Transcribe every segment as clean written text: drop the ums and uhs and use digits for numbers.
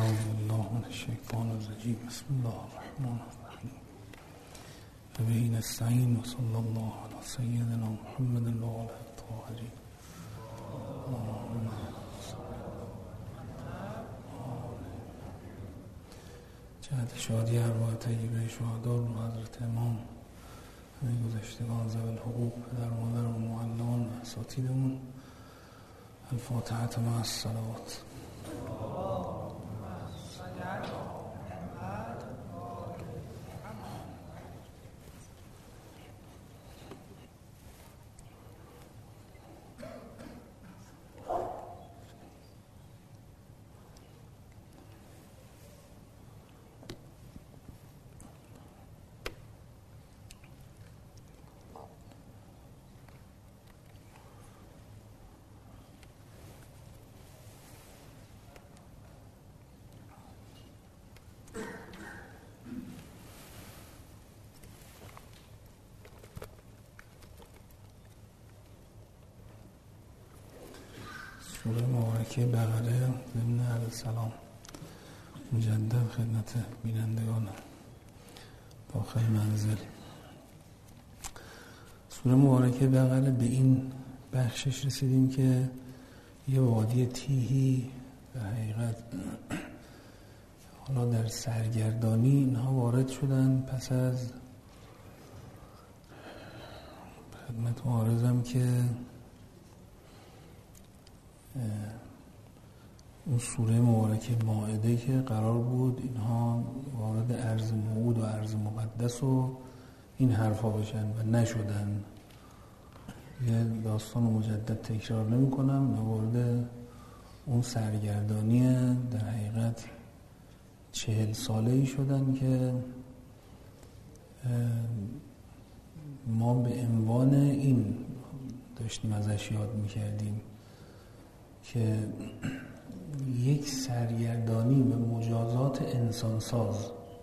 أعوذ بالله من الشيطان الرجيم. بسم الله الرحمن الرحيم. وبه نستعين وصلى الله على سيدنا محمد وعلى آله الطاهرين. جهت شادی ارواح طیبه شهدا رو حضرت امام همه گذشتگان ذوی الحقوق، پدر مادر و معلمان و اساتیدمون. الفاتحة مع الصلوات. سوره مبارکه بقره ضمن عرض سلام مجدد خدمت بینندگان داخل منزل. سوره مبارکه بقره به این بخشش رسیدیم که یه وادی تیهی در حقیقت حالا در سرگردانی اینها وارد شدن. پس از خدمت عارضم که اون سوره مبارکه مائده که قرار بود اینها وارد ارض موعود و ارض مقدس و این حرفا بشن و نشدن. یه داستان مجدد تکرار نمی کنم. وارد اون سرگردانی در حقیقت 40 ساله‌ای شدن که ما به عنوان این داشتیم ازش یاد میکردیم که یک سرگردانی به مجازات انسانساز،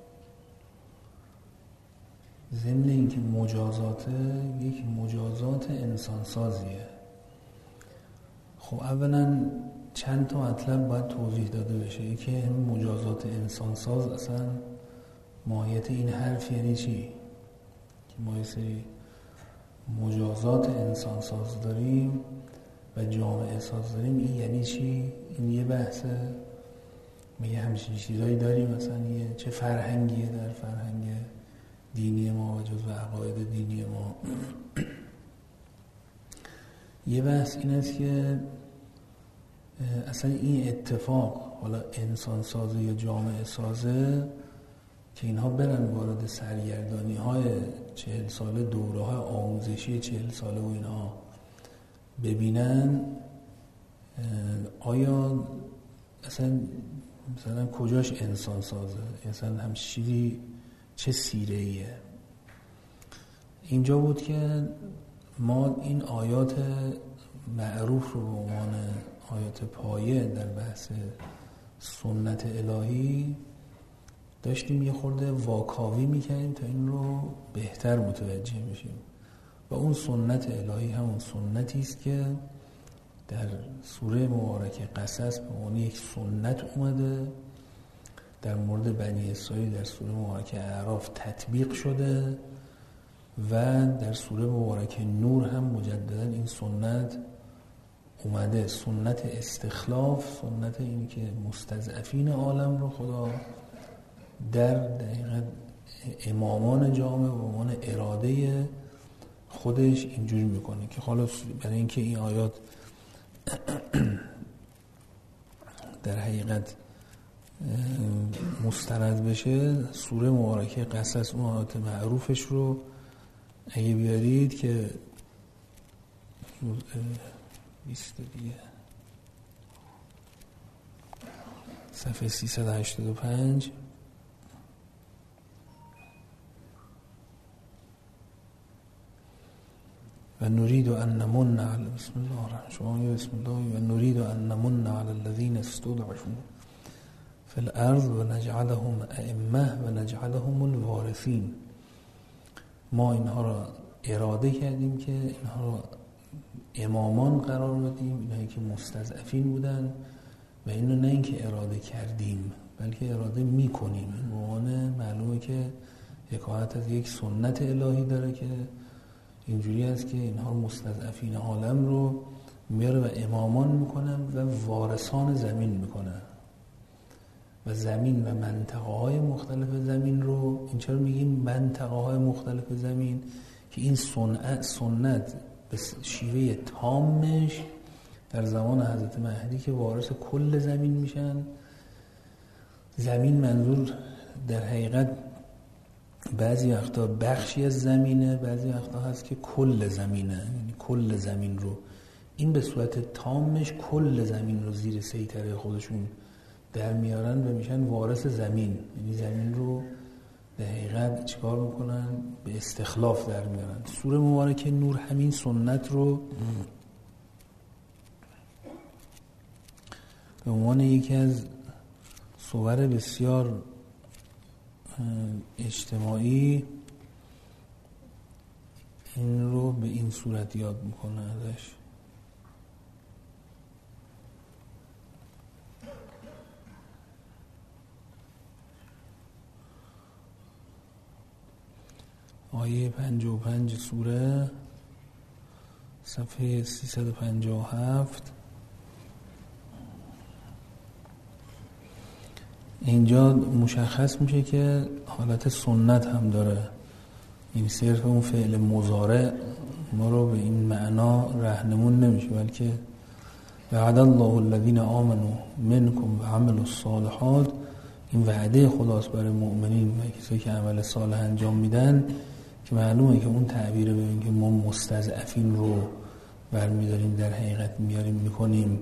ضمن اینکه یک مجازات انسانسازیه. خب اولا چند تا مطلب باید توضیح داده بشه. یکی همین مجازات انسانساز، اصلا ماهیت این حرف یعنی چی؟ که ما یه سری مجازات انسانساز داریم و جامعه ساز داریم. این یعنی چی؟ این یه بحثه. میگه همچین چیزایی داریم، مثلا یه چه فرهنگیه در فرهنگ دینی ما و جزو عقاید دینی ما. یه بحث این است که اصلا این اتفاق، حالا انسان سازه یا جامعه سازه، که اینها برن وارد سرگردانی های 40 ساله، دوره های آموزشی 40 ساله و اینها ببینن، آیا مثلا کجاش انسان سازه؟ اصلا هم چیزی چه سیره ایه؟ اینجا بود که ما این آیات معروف رو به عنوان آیات پایه در بحث سنت الهی داشتیم یه خورده واکاوی میکنیم تا این رو بهتر متوجه بشیم. و اون سنت الهی همون سنتی است که در سوره مبارکه قصص به عنوان یک سنت اومده، در مورد بنی اسرائیل در سوره مبارکه اعراف تطبیق شده و در سوره مبارکه نور هم مجددا این سنت اومده. سنت استخلاف، سنت این که مستضعفین عالم رو خدا در دقیقاً امامان جامعه به عنوان اراده خودش اینجوری میکنه که خلاص برای اینکه این آیات در حقیقت مسترد بشه، سوره مبارکه قصص اون آیات معروفش رو اگه بیارید که 20 دیگه صفحه 385 و نريد أن نمن على بسم الله الرحمن بسم الله و نريد أن نمن على الذين استضعفوا في الأرض و نجعلهم أئمة و نجعلهم الوارثين. ما اینها را اراده کردیم که اینها را امامان قرار بدیم، اینهایی که مستضعفین بودن، و اینو نه اینکه اراده کردیم بلکه اراده میکنیم. این عنوان معلومه که حکایت از یک سنت الهی داره که اینجوری است که اینها مستضعفین عالم رو میاره و امامان میکنن و وارثان زمین میکنن و زمین و منطقه های مختلف زمین رو. این چرا میگیم منطقه های مختلف زمین؟ که این سنت به شیوه تامش در زمان حضرت مهدی که وارث کل زمین میشن. زمین منظور در حقیقت بعضی وقتا بخشی از زمینه، بعضی وقتا هست که کل زمینه، یعنی کل زمین رو این به صورت تامش کل زمین رو زیر سیطره خودشون در میارن و میشن وارث زمین. یعنی زمین رو در حقیقت چیکار میکنن؟ به استخلاف در میارن. سوره مبارکه نور همین سنت رو به عنوان یکی از صور بسیار اجتماعی این رو به این صورت یاد میکنه ازش. آیه 55 سوره صفحه 357. اینجا مشخص میشه که حالت سنت هم داره. این صرف اون فعل مضارع ما رو به این معنا رهنمون نمیشه، بلکه وعد الله الذین آمنوا منکم و عملوا الصالحات. این وعده خداست برای مؤمنین و کسایی که عمل صالح انجام میدن، که معلومه که اون تعبیر به این که ما مستضعفین رو برمیداریم در حقیقت میاریم میکنیم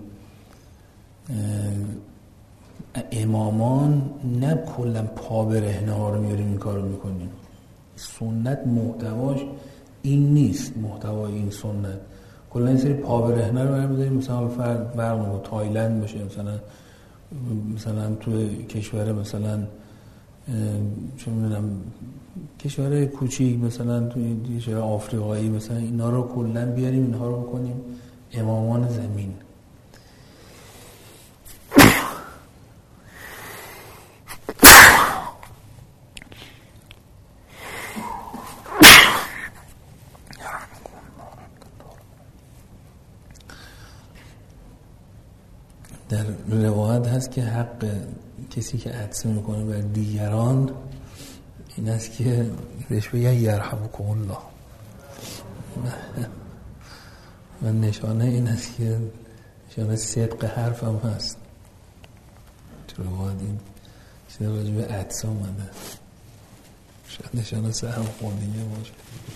امامان، نه کلا پا برهنه ها رو میاریم این کار رو میکنیم. سنت محتواش این نیست. محتوای این سنت کلا این سری پا برهنه رو برمیداریم. مثلا فرق تایلند باشه، مثلا تو کشور مثلا چه میدونم کشور کوچیک، مثلا توی کشور آفریقایی، مثلا اینا رو کلا بیاریم اینها رو بکنیم امامان زمین. در روایت هست که حق کسی که عطسه میکنه بر دیگران این است که بهش بگن یرحمکم الله. و نشانه این است که نشانه صدق حرف هم هست. تو روایت این چیز راجع به عطسه اومده، شاید نشانه سهم خوندینه باشه.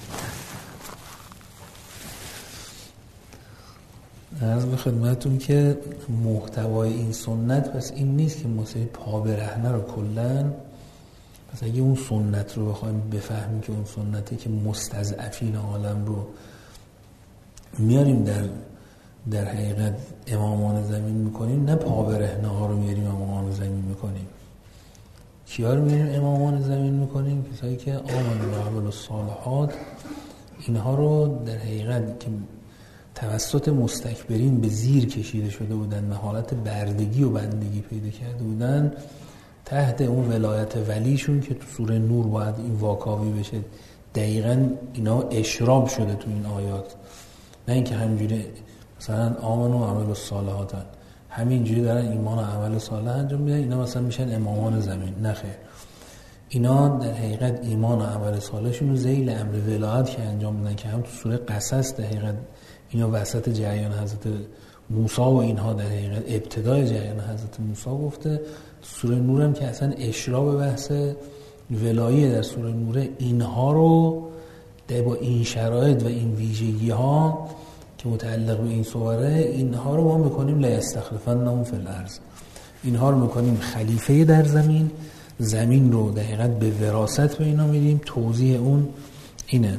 عرض به خدمتون که محتوای این سنت پس این نیست که مثلا پا برهنه رو کلن، پس اگه اون سنت رو بخوایم بفهمیم که اون سنتی که مستضعفین عالم رو میاریم در حقیقت امامان زمین میکنیم، نه پا برهنه ها رو میاریم امامان زمین میکنیم. کیا رو میاریم امامان زمین میکنیم؟ کسایی که آمنوا و عملوا الصالحات، اینها رو در حقیقت که توسط مستکبرین به زیر کشیده شده بودن و حالت بردگی و بندگی پیدا کرده بودن، تحت اون ولایت ولیشون که تو سوره نور باید این واکاوی بشه. دقیقاً اینا اشراب شده تو این آیات، نه اینکه همینجوری مثلا آمنوا و عملوا الصالحات همینجوری دارن ایمان و عمل صالح انجام میدن اینا مثلا میشن امامان زمین. نه خیر، اینا در حقیقت ایمان و عمل صالحشون رو ذیل امر ولایت که انجام میدن، که هم تو سوره قصص در حقیقت اینا وسط جریان حضرت موسی و اینها در حقیقت ابتدای جریان حضرت موسی گفته. سوره نور هم که اصلا اشراب بحث ولایه در سوره نور، اینها رو با این شرایط و این ویژگی ها که متعلق به این سوره، اینها رو ما میکنیم لیستخلفنهم فی الارض، اینها رو میکنیم خلیفه در زمین. زمین رو در حقیقت به وراثت به اینا میدیم. توضیح اون اینه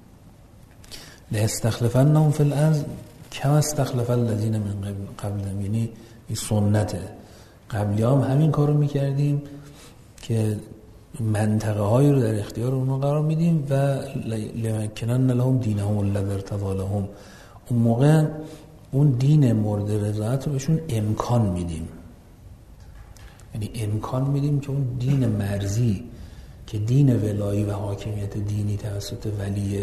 لیستخلفنهم فی الارض کما استخلف الذین من قبلهم، یعنی این سنته. قبلی هم همین کارو میکردیم که منطقه هایی رو در اختیار اونها قرار میدیم و لمکنن لهم دینهم الذی ارتضی لهم، اون موقع اون دین مورد رضایت رو بهشون امکان میدیم. یعنی امکان میدیم که اون دین مرزی که دین ولایی و حاکمیت دینی توسط ولی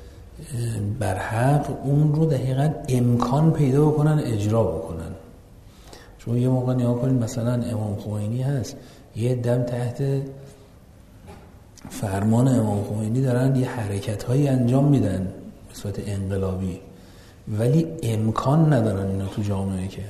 برحق، اون رو دقیقاً امکان پیدا بکنن اجرا بکنن. شما یه موقع نگاه کنید مثلا امام خمینی هست، یه دم تحت فرمان امام خمینی دارن یه حرکت‌هایی انجام میدن به صورت انقلابی، ولی امکان ندارن اینا تو جامعه، که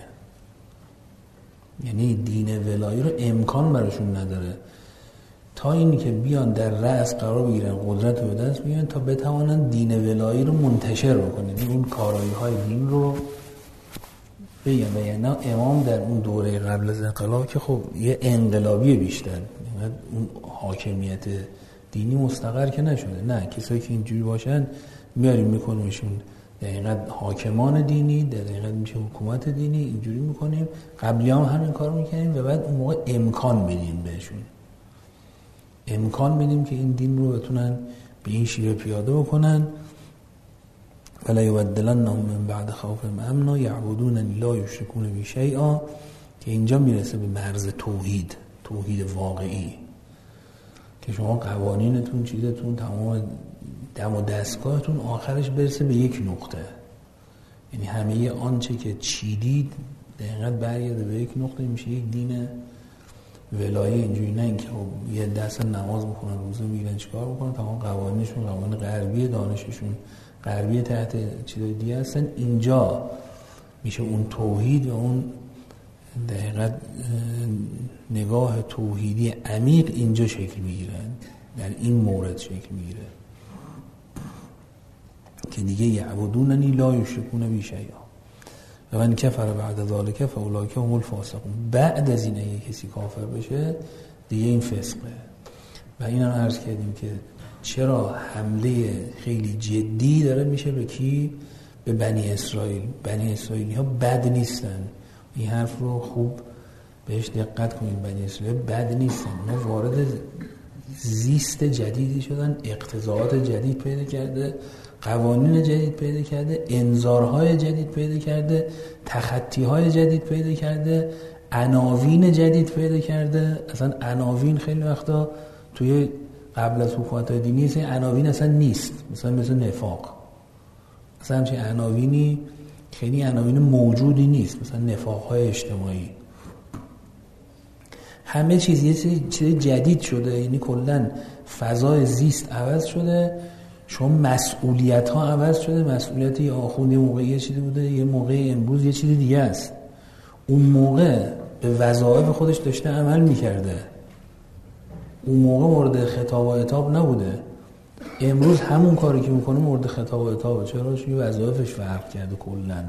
یعنی دین ولایی رو امکان براشون نداره تا اینی که بیان در رأس قرار بگیرن، قدرت رو به دست بیان تا بتوانن دین ولایی رو منتشر بکنن، این کارایی های دین رو بگن. و یعنی امام در اون دوره قبل از انقلاب که خب یه انقلابی بیشتر، یعنی اون حاکمیت دینی مستقر که نشده، نه، کسایی که اینجوری باشن میاریم میکنیمشون دقیقاً حاکمان دینی، دقیقاً میشه حکومت دینی، اینجوری میکنیم. قبلی هم همین کار میکنیم و بعد اون موقع امکان بدیم بهشون، امکان بدیم که این دین رو بتونن به این شیوه پیاده بکنن. فلا یبدلنهم من بعد خوفهم امنا یعبدوننی لا یشرکون بی شیئا، که اینجا میرسه به مرز توحید واقعی، که شما قوانینتون، چیزتون، تمام دم و دستگاهتون آخرش برسه به یک نقطه، یعنی همه آنچه که چیدید دقیقاً برگرده به یک نقطه، میشه یک دین ولایی. اینجوری نه اینکه یه دست نماز بخونن، روزه میگیرن، چیکار بکنن، تمام قوانینشون قوانین غربی، دانششون غربی، تحت چیزای دیگه هستن. اینجا میشه اون توحید و اون دقیقاً نگاه توحیدی عمیق اینجا شکل میگیره، در این مورد شکل میگیره که دیگه یعبدوننی لا یشرکون بی شیئا و من کفر بعد ذالک فاولئک هم الفاسقون. بعد از این اگه کسی کافر بشه دیگه این فسقه. و این هم عرض کردیم که چرا حمله خیلی جدی داره میشه به کی؟ به بنی اسرائیل. بنی اسرائیلی ها بد نیستن، این حرف رو خوب بهش دقت کنید. بنی اسرائیل بد نیستن، اونا وارد زیست جدیدی شدن، اقتضاعات جدید پیدا کرده، قوانین جدید پیدا کرده، انذارهای جدید پیدا کرده، تخطیهای جدید پیدا کرده، عناوین جدید پیدا کرده. اصلا عناوین خیلی وقتا توی قبل از حکومت‌های دینی اصلا عناوین اصلا نیست، مثل نفاق، اصلا همچین عناوینی خیلی عناوین موجودی نیست، مثلا نفاق‌های اجتماعی. همه چیز یه چیز جدید شده، یعنی کلاً فضای زیست عوض شده، چون مسئولیت ها عوض شده. مسئولیت یه آخوند یه موقع یه چیزی بوده، یه موقع امروز یه چیز دیگه است. اون موقع به وظایف خودش داشته عمل میکرده، اون موقع مورد خطاب و عتاب نبوده. امروز همون کاری که میکنه مورد خطاب و عتابه. چرا؟ چون وظایفش فرق کرده کلاً.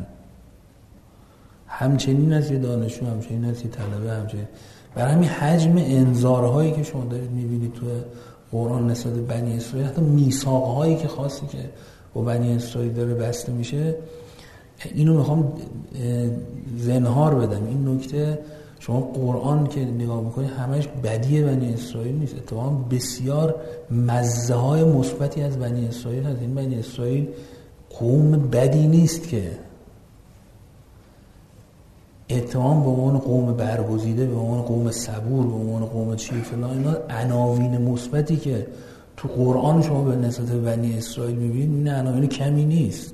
همچنین از یه دانشجو، همچنین از یه طلبه، همچنین. برای همین حجم انذارهایی که شما دارید میبینید تو قرآن نسبت بنی اسرائیل، حتی میثاق‌هایی که خاصی که با بنی اسرائیل داره بسته میشه، اینو میخوام زنهار بدم. این نکته، شما قرآن که نگاه میکنید همش بدی بنی اسرائیل نیست، اتفاقا بسیار مزه های مثبتی از بنی اسرائیل هست. این بنی اسرائیل قوم بدی نیست که، اتهام به عنوان قوم برگزیده، به عنوان قوم صبور، به عنوان قوم چی فلان، اینا عناوین مثبتی که تو قرآن شما به نسبت بنی اسرائیل میبینید، این عناوین کمی نیست.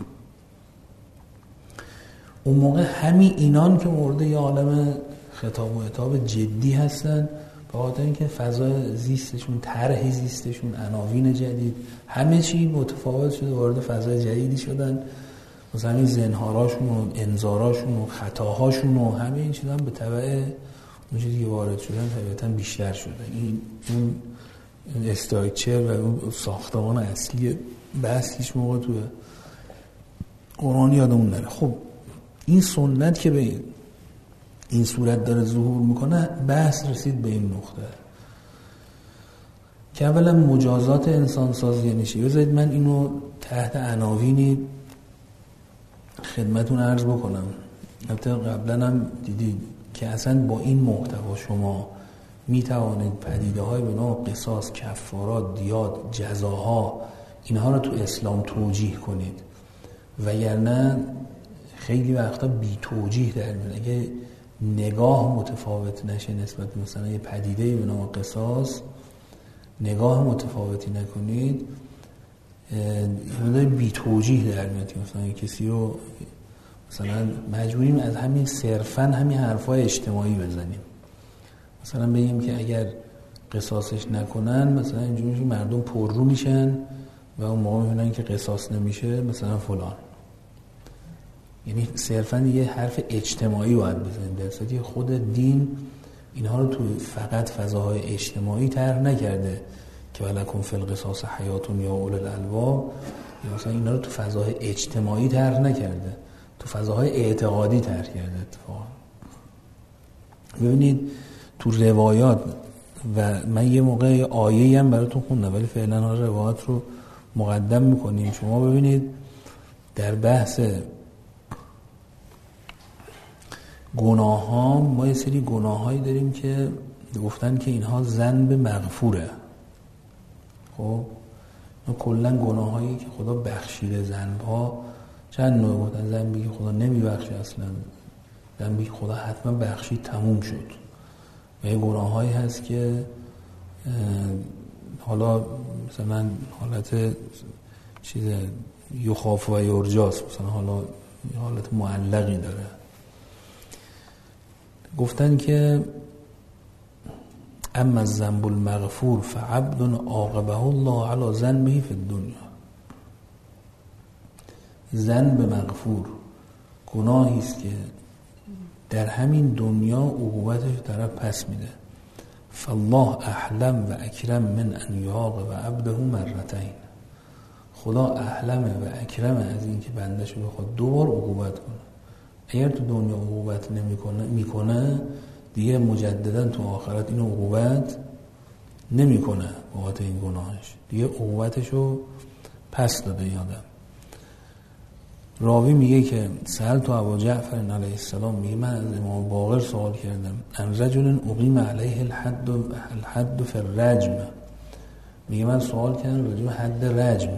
اون موقع همین اینان که مورد یه عالم خطاب و عتاب جدی هستن، به خاطر اینکه فضای زیستشون، طرح زیستشون، عناوین جدید، همه چی متفاوت شده، وارد فضای جدیدی شدن. مثلا این زنهاراشون و انذاراشون و خطاهاشون و همه این چیزا هم به تبع اون چیزی که وارد شدن طبیعتاً بیشتر شده. اون استراکچر و اون ساختمان اصلی بحث هیچ موقع تو قرآن یادمون نره. خب این سنت که به این صورت داره ظهور میکنه، بحث رسید به این نقطه که اولا مجازات انسان سازی نشه. بذارید من اینو تحت عناوینی خدمتون عرض بکنم. البته قبلا هم دیدید که اصلا با این محتوا شما می توانید پدیده های به نام قصاص، کفارات، دیات، جزاها، اینها رو تو اسلام توجیه کنید، وگرنه خیلی وقتا بی توجیه در میاد. اگه نگاه متفاوت نشه نسبت مثلا یه پدیده به نام قصاص، نگاه متفاوتی نکنید، این بی توجیه در میاد. مثلا کسی رو مثلا مجبوریم از همین صرفاً همین حرفای اجتماعی بزنیم، مثلا بگیم که اگر قصاصش نکنن مثلا اینجوری مردم پررو میشن و اون موقع میبینن که قصاص نمیشه مثلا فلان. یعنی صرفاً یه حرف اجتماعی باید بزنیم، در صورتی که خود دین اینها رو تو فقط فضاهای اجتماعی طرح نکرده که ولکم فی القصاص حیاتون یا اولي الالباب، یا مثلا اینا رو تو فضاهای اجتماعی طرح نکرده، تو فضاهای اعتقادی طرح کرده. اتفاقا ببینید تو روایات، و من یه موقع آیه‌ای هم براتون خوندم ولی فعلا ها روایات رو مقدم میکنیم. شما ببینید در بحث گناه ها ما یه سری گناه هایی داریم که گفتن که اینها ذنب مغفوره. خب کلا گناه هایی که خدا بخشیده، ذنب ها چند نوع بودن، ذنبی که خدا نمیبخشه اصلا، ذنبی که خدا حتما بخشید تموم شد، و یه گناه هایی هست که حالا مثلا حالت چیز یخاف و یرجاست، مثلا حالت معلقی داره. گفتن که اما الذنب المغفور فعبد عاقبه الله على ذنبه فی الدنیا. ذنب مغفور گناهی است که در همین دنیا عقوبتش طرف پس میده. فالله احلم و اکرم من ان یعاقب عبده مرتين. خدا احلمه و اکرمه از این که بندش رو بخواد دوبار عقوبت کنه. اگر تو دنیا عقوبت میکنه دیگه مجددا تو آخرت اینو عقوبت نمیکنه بابت این گناهش، دیگه عقوبتشو پس داده. یادم راوی میگه که سألت تو ابا جعفر علیه السلام، میگه من از امام باقر سوال کردم ان رجل اقیم علیه الحد فی الرجم، میگه من سوال کردم راجع به حد رجم،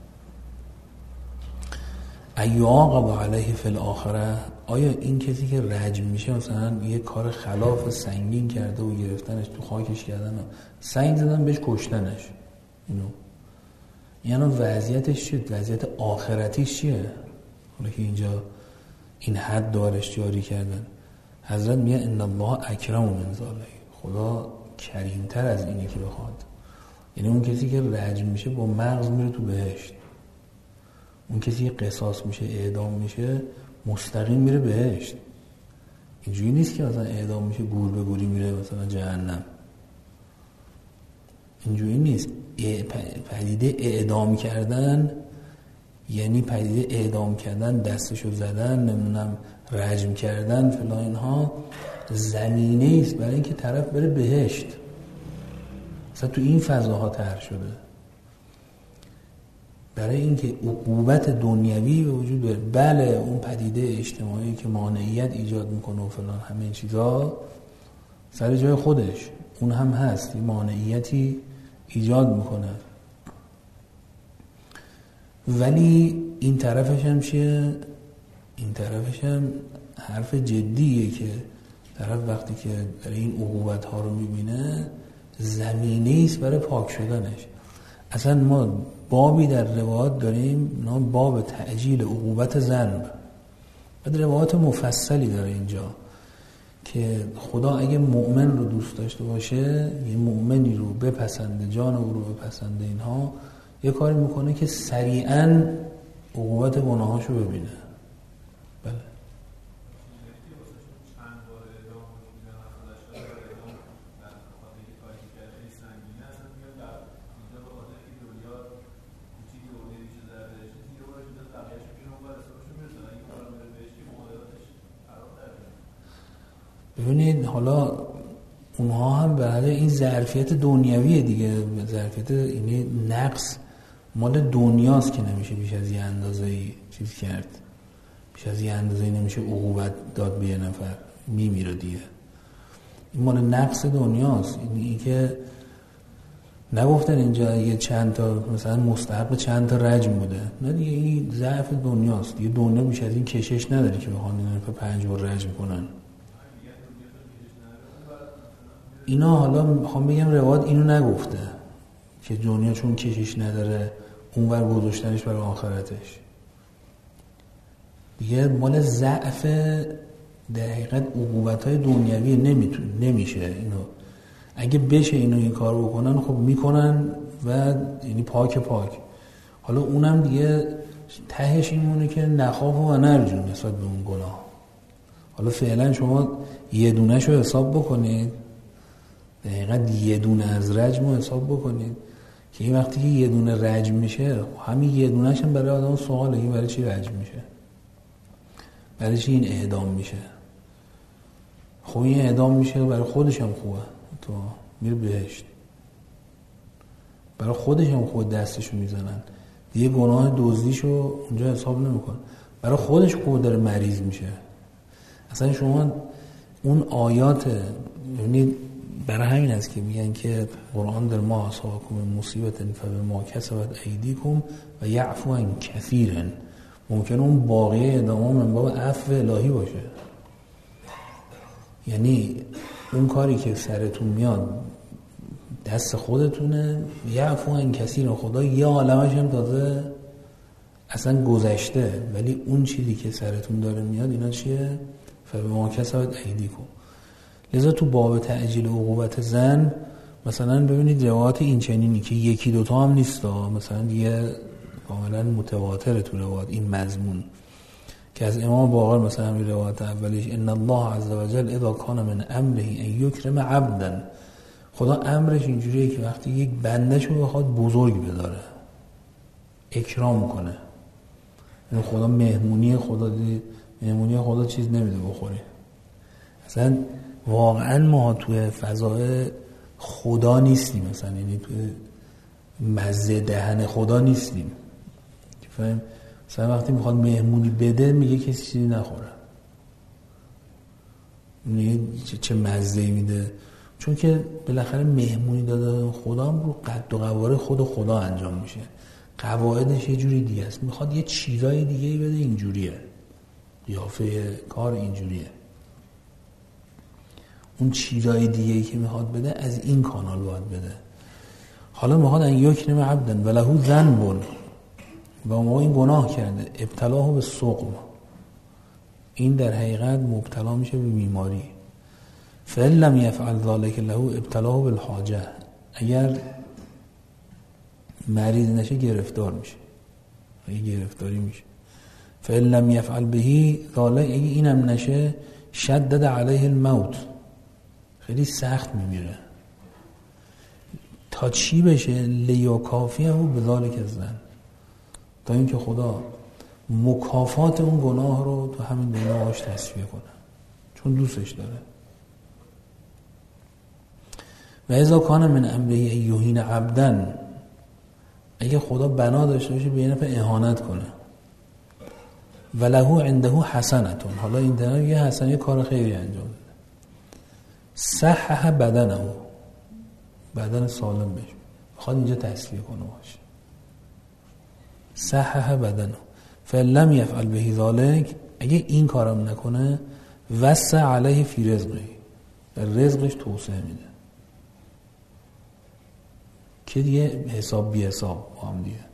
ایعاقب علیه فی الاخره، آیا این کسی که رجم میشه مثلا یه کار خلاف سنگین کرده و گرفتنش تو خاکش کردن، سنگ زدن بهش کشتنش، یعنی وضعیتش چیه؟ وضعیت آخرتیش چیه؟ حالا که اینجا این حد دارش جاری کردن، حضرت میگه ان الله اکرم من ذلک، خدا کریمتر از اینه که بخواد. یعنی اون کسی که رجم میشه با مغز میره تو بهشت، اون کسی که قصاص میشه اعدام میشه مستقیم میره بهشت. اینجوری نیست که مثلا اعدام میشه گور به گوری میره مثلا جهنم، اینجوری نیست. پدیده اعدام کردن یعنی پدیده اعدام کردن، دستشو زدن، نمیدونم رجم کردن فلان، اینها زمینه است برای اینکه طرف بره بهشت. مثلا تو این فضاها طرح شده برای اینکه عقوبت دنیوی به وجود بیاد. بله اون پدیده اجتماعی که مانعیت ایجاد میکنه و فلان همه این چیزا سر جای خودش اون هم هست، مانعیتی ایجاد میکنه، ولی این طرفش هم چیه؟ این طرفش هم حرف جدیه که طرف وقتی که برای این عقوبت ها رو میبینه زمینه است برای پاک شدنش. اصلا ما بابی در روایات داریم نام باب تعجیل عقوبت ذنب، بعد روایات مفصلی داره اینجا که خدا اگه مؤمن رو دوست داشته باشه، یه مؤمنی رو بپسنده، جان او رو بپسنده، اینها یه کاری میکنه که سریعاً عقوبت گناهاشو ببینه. بله ببینید حالا اونها هم برای این ظرفیت دنیویه دیگه، ظرفیت اینه نقص مال دنیاست که نمیشه بیش از یه اندازه‌ای چیز کرد، بیش از یه اندازه‌ای نمیشه عقوبت داد به یه نفر، میمیره دیگه. این مال نقص دنیاست. این که نگفتن اینجا یه چند تا مثلا مستحق چند تا رجم بوده، نه دیگه، این ضعف دنیاست دیگه. دنیا بیش از این کشش نداره که بخوان این نفر 5 بار رجم کنن. اینا حالا میخوام بگم روایت اینو نگفته که دنیا چون کشش نداره اونور گذاشتنش برای آخرتش. دیگه مال ضعف در حقیقت عقوبت‌های دنیوی نمیشه اینو. اگه بشه اینو این کار بکنن خب میکنن و یعنی پاک. حالا اونم دیگه تهش این مونه که نخاف و نرجو نسبت به اون گناه. حالا فعلا شما یه دونه‌شو حساب بکنید، در حقیقت یه دونه از رجم رو حساب بکنید که این وقتی که یه دونه رجم میشه، همین یه دونه‌ش هم برای آدم سواله، این برای چی رجم میشه؟ برای چی این اعدام میشه؟ خب این اعدام میشه برای خودش هم خوبه، تو میره بهشت، برای خودش هم خوبه، دستشو میزنن دیگه، گناه دزدیشو اونجا حساب نمیکن، برای خودش خوبه داره مریض میشه. اصلا شما اون آیات، یعنی برای همین است که میگن که قرآن در ما اصابکم مصیبت فبما کسبت ایدیکم و یعفو عن کثیر، ممکنه اون باقیه ادامه من باب عفو الهی باشه. یعنی اون کاری که سرتون میاد دست خودتونه، یعفو عن کثیر، خدا یه عالمش هم تازه اصلا گذشته، ولی اون چیزی که سرتون داره میاد اینا چیه؟ فبما کسبت ایدیکم. لذا تو باب تعجیل عقوبت زن مثلا ببینید روایات این چنینی که یکی دوتا هم نیست، مثلا دیگه کاملا متواتر تو روایات این مضمون که از امام باقر مثلا همین روایت اولیش ان الله عز وجل اذا کان من امره ان یکرم عبدا، خدا امرش اینجوریه که وقتی یک بندهشو بخواد بزرگ بداره اکرام کنه. یعنی خدا مهمونی خدا چیز نمیده بخوری. اصلا واقعا ما توی فضای خدا نیستیم، مثلا یعنی توی مزه دهن خدا نیستیم. فهم؟ مثلا وقتی میخواد مهمونی بده میگه کسی چیزی نخوره، چه مزه‌ای میده، چون که بالاخره مهمونی داده خدا هم رو قد و قواره خود خدا انجام میشه، قواعدش یه جوری دیگه است، میخواد یه چیزای دیگه بده، اینجوریه، قیافه کار اینجوریه، اون چیزای دیگه‌ای که میخواد بده از این کانال باید بده. حالا میخواد ان یکرم عبدا ولهو ذنب، و ما این گناه کرده، ابتلاه به سقم، این در حقیقت مبتلا میشه به بیماری. فإن لم يفعل ذلك له ابتلاه بالحاجه، اگر مریض نشه گرفتار میشه، گرفتاری میشه. فإن لم يفعل به ذلك، اگه اینم نشه شدد علیه الموت، خیلی سخت میمیره. تا چی بشه؟ لیکافیه به ذلک الذنب، تا اینکه خدا مکافات اون گناه رو تو همین دنیا باش تصفیه کنه، چون دوستش داره. و اذا کان من امره یهین عبدا، اگه خدا بنا داشته باشه به یه نفر اهانت کنه، وله عنده حسنتون، حالا این طرف یه حسنه کار خیری انجام بده، صحح بدنه، بدن سالم بشه، میخواد اینجا تصفیه کنه باشه، صحح بدنه. فلم یفعل به ذلک، اگه این کارم نکنه وسع علیه فی رزقه، در رزقش توسعه میده، که دیگه حساب بی حساب با هم دیگه.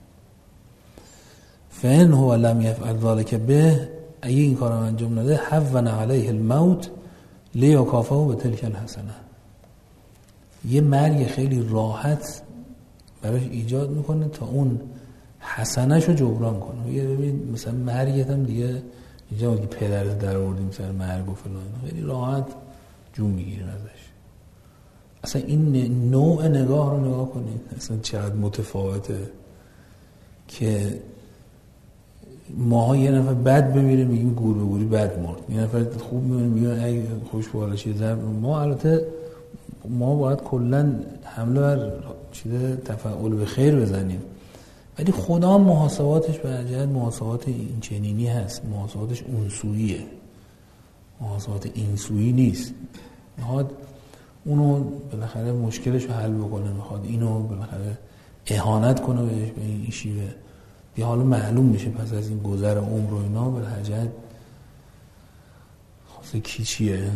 فإن هو لم یفعل ذلک به، اگه این کارم انجام نده هون علیه الموت لیکافه به تلک الحسنه، یه مرگ خیلی راحت براش ایجاد میکنه تا اون حسنه‌ش رو جبران کنه. یه ببین مثلا مرگت هم دیگه اینجا که پدرت در آوردیم سر مرگ و فلان، خیلی راحت جون میگیریم ازش. اصلا این نوع نگاه رو نگاه کنید، اصلا چقدر متفاوته که ماها یه نفر بد بمیره میگیم گور به گوری بد مرد، یه نفر خوب بمیره میگیم ای خوش بالاشی زر. ما البته ما باید کلا حمله بر چیز تفعول به خیر بزنیم، ولی خدا محاسباتش به جهت محاسبات این چنینی هست، محاسباتش اونسویه، محاسبات اینسویی نیست. میخواد اونو بالاخره مشکلش رو حل بکنه، میخواد اینو بالاخره اهانت کنه بهش به این شیوه. دیگه حالا معلوم میشه پس از این گذر عمر و اینا به جهت خاصه کی چیه،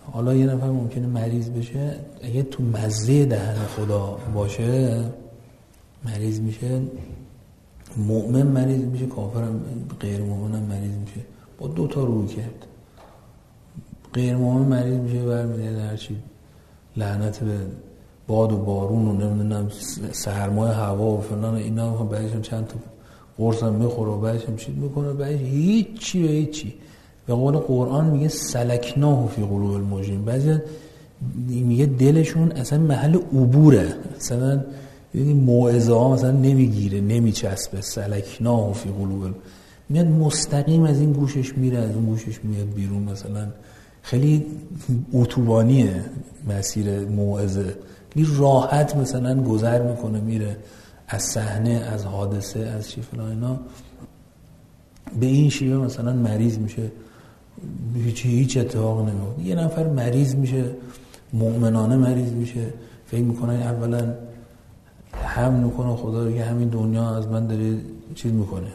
حالا یه نفر ممکنه مریض بشه، اگه تو مزه دهن خدا باشه مریض میشه، مؤمن مریض میشه، کافرم غیر مؤمنم مریض میشه، با 2 تا روی کرد. غیر مؤمن مریض میشه برمیگرده هرچی لعنت به باد و بارون و نمیدونم سرمای هوا و فلان اینا، بعدش چند تا قرص هم میخوره و بعدش هم چیز میکنه، بعدش هیچی. به قول قرآن میگه سلکناه فی قلوب المجرمین. بعضی میگه دلشون اصلا محل عبوره، مثلا موعظه ها مثلا نمیگیره، نمیچسبه. سلکناه فی قلوب، میاد مستقیم از این گوشش میره، از اون گوشش میاد بیرون. مثلا خیلی اتوبانیه مسیر موعظه، خیلی راحت مثلا گذر میکنه، میره از صحنه، از حادثه، از چی فلان اینا. به این شیوه مثلا مریض میشه، هیچ اتفاق نمیفته. یه نفر مریض میشه، مؤمنانه مریض میشه، فکر میکنه اولا هم میکنه خدا دیگه همین دنیا از من داره چیز میکنه،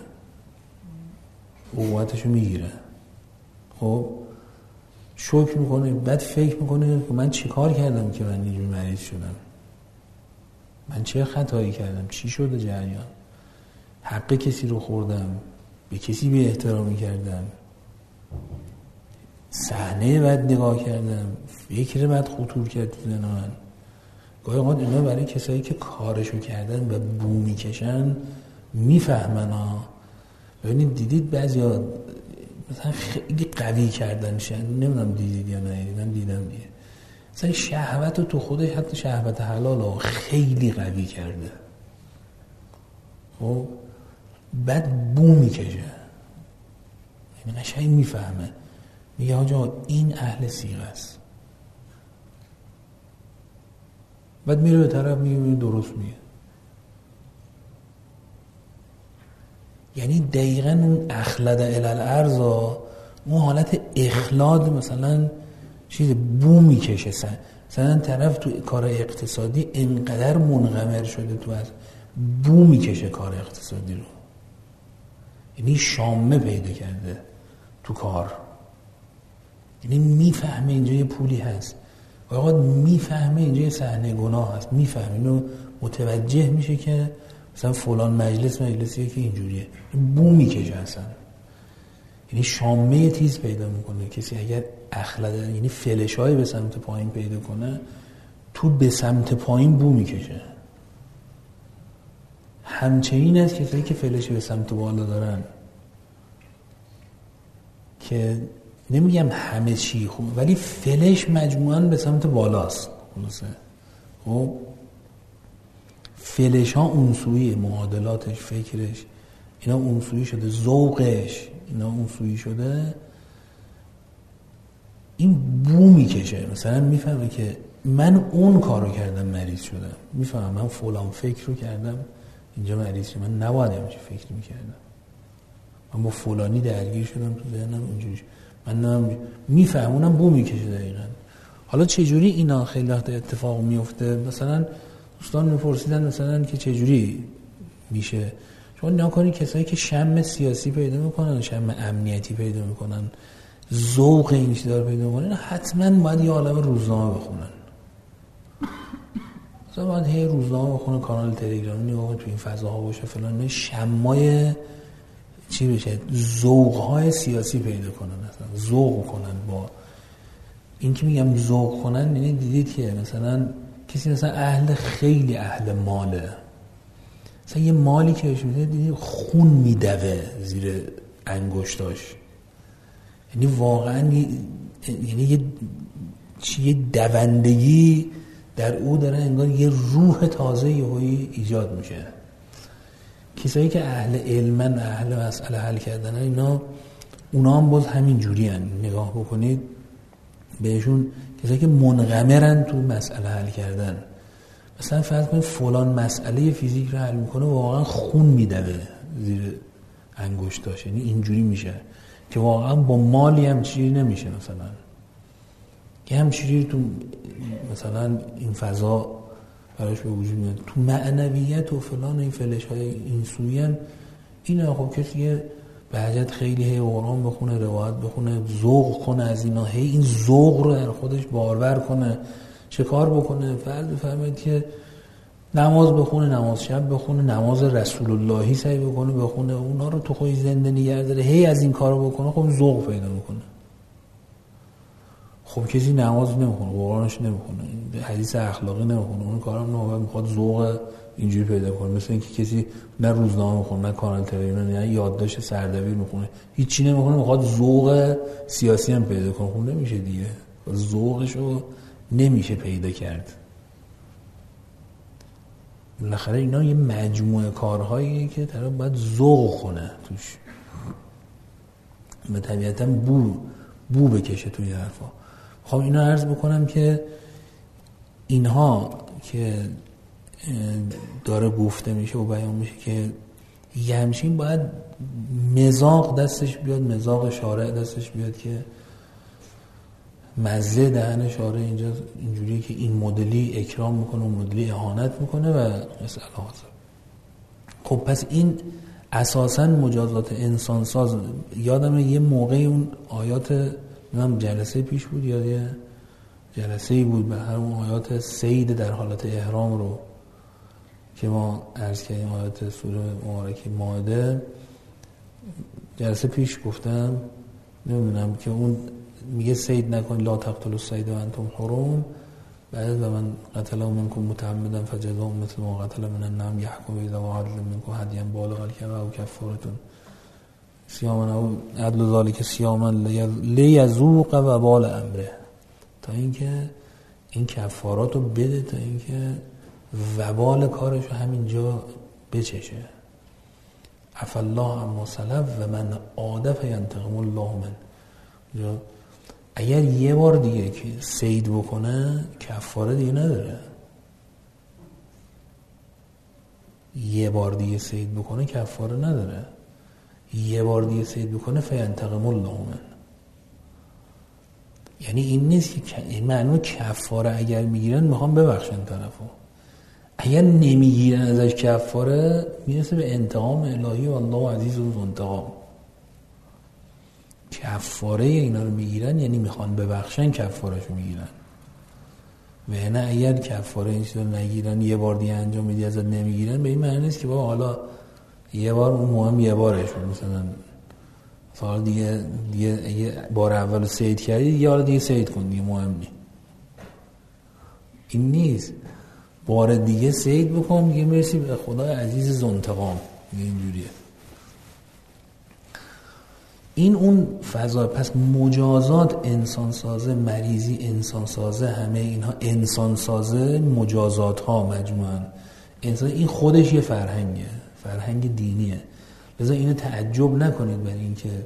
عقوبتشو میگیره. خب شکر میکنه، بعد فکر میکنه که من چی کار کردم که من اینجوری مریض شدم، من چه خطایی کردم، چی شده جریان، حق کسی رو خوردم، به کسی بی احترامی کردم، صحنه بد نگاه کردم، فکر بد خطور کرد تو ذهن من. گاهی اوقات اینا برای کسایی که کارشو کردن و بو میکشن میفهمن ها. ببینید دیدید بعضیا مثلا خیلی قوی کردنشن، نمیدونم دیدید یا نه، دیدم دیگه، مثلا شهوت رو تو خودش، حتی شهوت حلال رو خیلی قوی کرده، خب بعد بو میکشه، یعنی قشنگ میفهمه، میگه آجا این اهل صیغه است، بعد میره به طرف میگه درست میگه. یعنی دقیقاً اون اخلد الالارض، اون حالت اخلاد مثلا چیز بو میکشه. مثلا طرف تو کار اقتصادی انقدر منغمر شده تو از بو میکشه کار اقتصادی رو، یعنی شامه پیدا کرده تو کار، یعنی میفهمه اینجا یه پولی هست، واقعا میفهمه اینجا یه صحنه گناه هست، میفهمه اینو، متوجه میشه که مثلا فلان مجلسیه که اینجوریه، بو میکشه اصلا، یعنی شامه تیز پیدا میکنه. کسی اگر اخلده، یعنی فلشای به سمت پایین پیدا کنه، تو به سمت پایین بو میکشه. همچنین از کسایی که فلش به سمت بالا دارن، که نمیگم همه چی خوب، ولی فلش مجموعاً به سمت بالاست. خب فلش ها اونسویه، معادلاتش، فکرش اینا اونسویی شده، ذوقش اینا اونسویی شده، این بو میکشه. مثلا میفهمه که من اون کارو کردم مریض شدم، میفهمم من فلان فکر رو کردم اینجا مریض شدم، من نباید همچین فکر میکردم، من با فلانی درگیر شدم تو ذهنم اینجوری، من میفهم، اونم بو میکشه دقیقاً. حالا چجوری اینا خیلی وقت اتفاق میفته؟ مثلا دوستان میپرسیدن مثلا که چجوری میشه، شما نگاه کنید کسایی که شم سیاسی پیدا میکنن، شم امنیتی پیدا میکنن، ذوق این چیزا رو پیدا میکنن، حتما باید یه عالمه روزنامه بخونن، مثلا باید هی روزنامه بخونن، کانال تلگرامی نگاه کنن، تو این فضاها باشه فلان، شمای چی بشه، ذوق‌های سیاسی پیدا کنن، مثلا ذوق کنن. با این که میگم ذوق کنن، یعنی دیدید که مثلا کسی مثلا خیلی اهل ماله، مثلا یه مالی که بهش میده دیدید خون میدوه زیر انگشتاش، یعنی واقعا یعنی یه دوندگی در او داره، انگار یه روح تازه یهویی ایجاد میشه. کسایی که اهل علمن و اهل مسئله حل کردن، اونا هم باز همین جوری هن. نگاه بکنید بهشون، کسایی که منغمرن تو مسئله حل کردن، مثلا فرض کنید فلان مسئله فیزیک رو حل میکنه، واقعا خون میدوه زیر انگشتاش، یعنی اینجوری میشه که واقعا با مالی هم چیزی نمیشه، مثلا که همچیزی تو مثلا این فضا براش به وجود میاد. تو معنویت و فلان این فلش های این سویان، این خب کسی بهجت خیلی هی قرآن بخونه، روایت بخونه، ذوق کنه از اینا، هی این ذوق رو در خودش بارور کنه. چه کار بکنه؟ فرض بفرمایید که نماز بخونه، نماز شب بخونه، نماز رسول اللهی سعی بخونه، اونا رو تو خودش زنده نگه داره، هی از این کارو بکنه، خب ذوق پیدا میکنه. خب کسی نماز نمیخونه، قرآنش نمیخونه، حدیث اخلاقی نمیخونه، اون کارا نوبت میخواد ذوق اینجوری پیدا کنه. مثل اینکه کسی نه روزنامه میخونه، نه کانال تلویزیون، نه یادداشت سردبیر میخونه، هیچی نمیخونه، میخواد ذوق سیاسی هم پیدا کنه. خب نمیشه دیگه، ذوقشو نمیشه پیدا کرد. بالاخره اینا یه مجموعه کارهاییه که طرف باید ذوق کنه توش و طبیعتا بو بکشه توی حرفا. خب اینا عرض بکنم که اینها که داره گفته میشه و بیان میشه که یه همچین باید مذاق دستش بیاد، مذاق شارع دستش بیاد که مزه دهن شارع اینجا اینجوریه که این مدلی اکرام میکنه و مدلی اهانت میکنه و مسئله حاضر. خب پس این اساساً مجازات انسانساز. یادم یه موقعی اون آیات جلسه پیش بود یا یه جلسه‌ای بود به هر اون آیات سید در حالت احرام رو که ما عرض کردیم، آیات سوره مبارکه مائده، جلسه پیش گفتم نمیدونم که اون میگه سید نکن، لا تقتلوا الصید و انتم حرم، بعد و من قتل منکم متعمدا فجزاء مثل ما قتل من النعم یحکم اذا وعد منکم هدیا بالغ الکعبه او کفارة صیاما او عدل ذلک صیاما لیذوق وبال امره، تا اینکه این کفارات رو بده، تا اینکه وبال کارش رو همینجا بچشه. عفا الله عما سلف و من عاد فینتقم الله من. اگر یه بار دیگه که صید بکنه کفاره دیگه نداره، یه بار دیگه صید بکنه کفاره نداره، یه بار دیگه صید بکنه فینتقم الله من. یعنی این نیست که این معنی کفاره اگر میگیرن میخوام ببخشن طرفو، اگر نمیگیرن ازش کفاره میرسه به انتقام الهی و الله عزیز و ذو انتقام. کفاره اینا رو میگیرن یعنی میخوان ببخشن، کفارهشو میگیرن. و نه اگر کفاره این چیزو نگیرن یه بار دیگه انجام میدی ازت نمیگیرن، به این معنی نیست که بابا حالا یه بار اون مهم یه بارش بود، مثلا سال دیگه یه بار اول صید کردی یه بار دیگه صید کن دیگه مهم نیست. این نیست، بار دیگه صید بکن دیگه مرسی به خدای عزیز ذو انتقام. اینجوریه این اون فضا. پس مجازات انسان سازه، مریضی انسان سازه، همه اینها انسان سازه، مجازات ها مجموعاً انسان. این خودش یه فرهنگه، فرهنگ دینیه. لذا اینو تعجب نکنید برای این که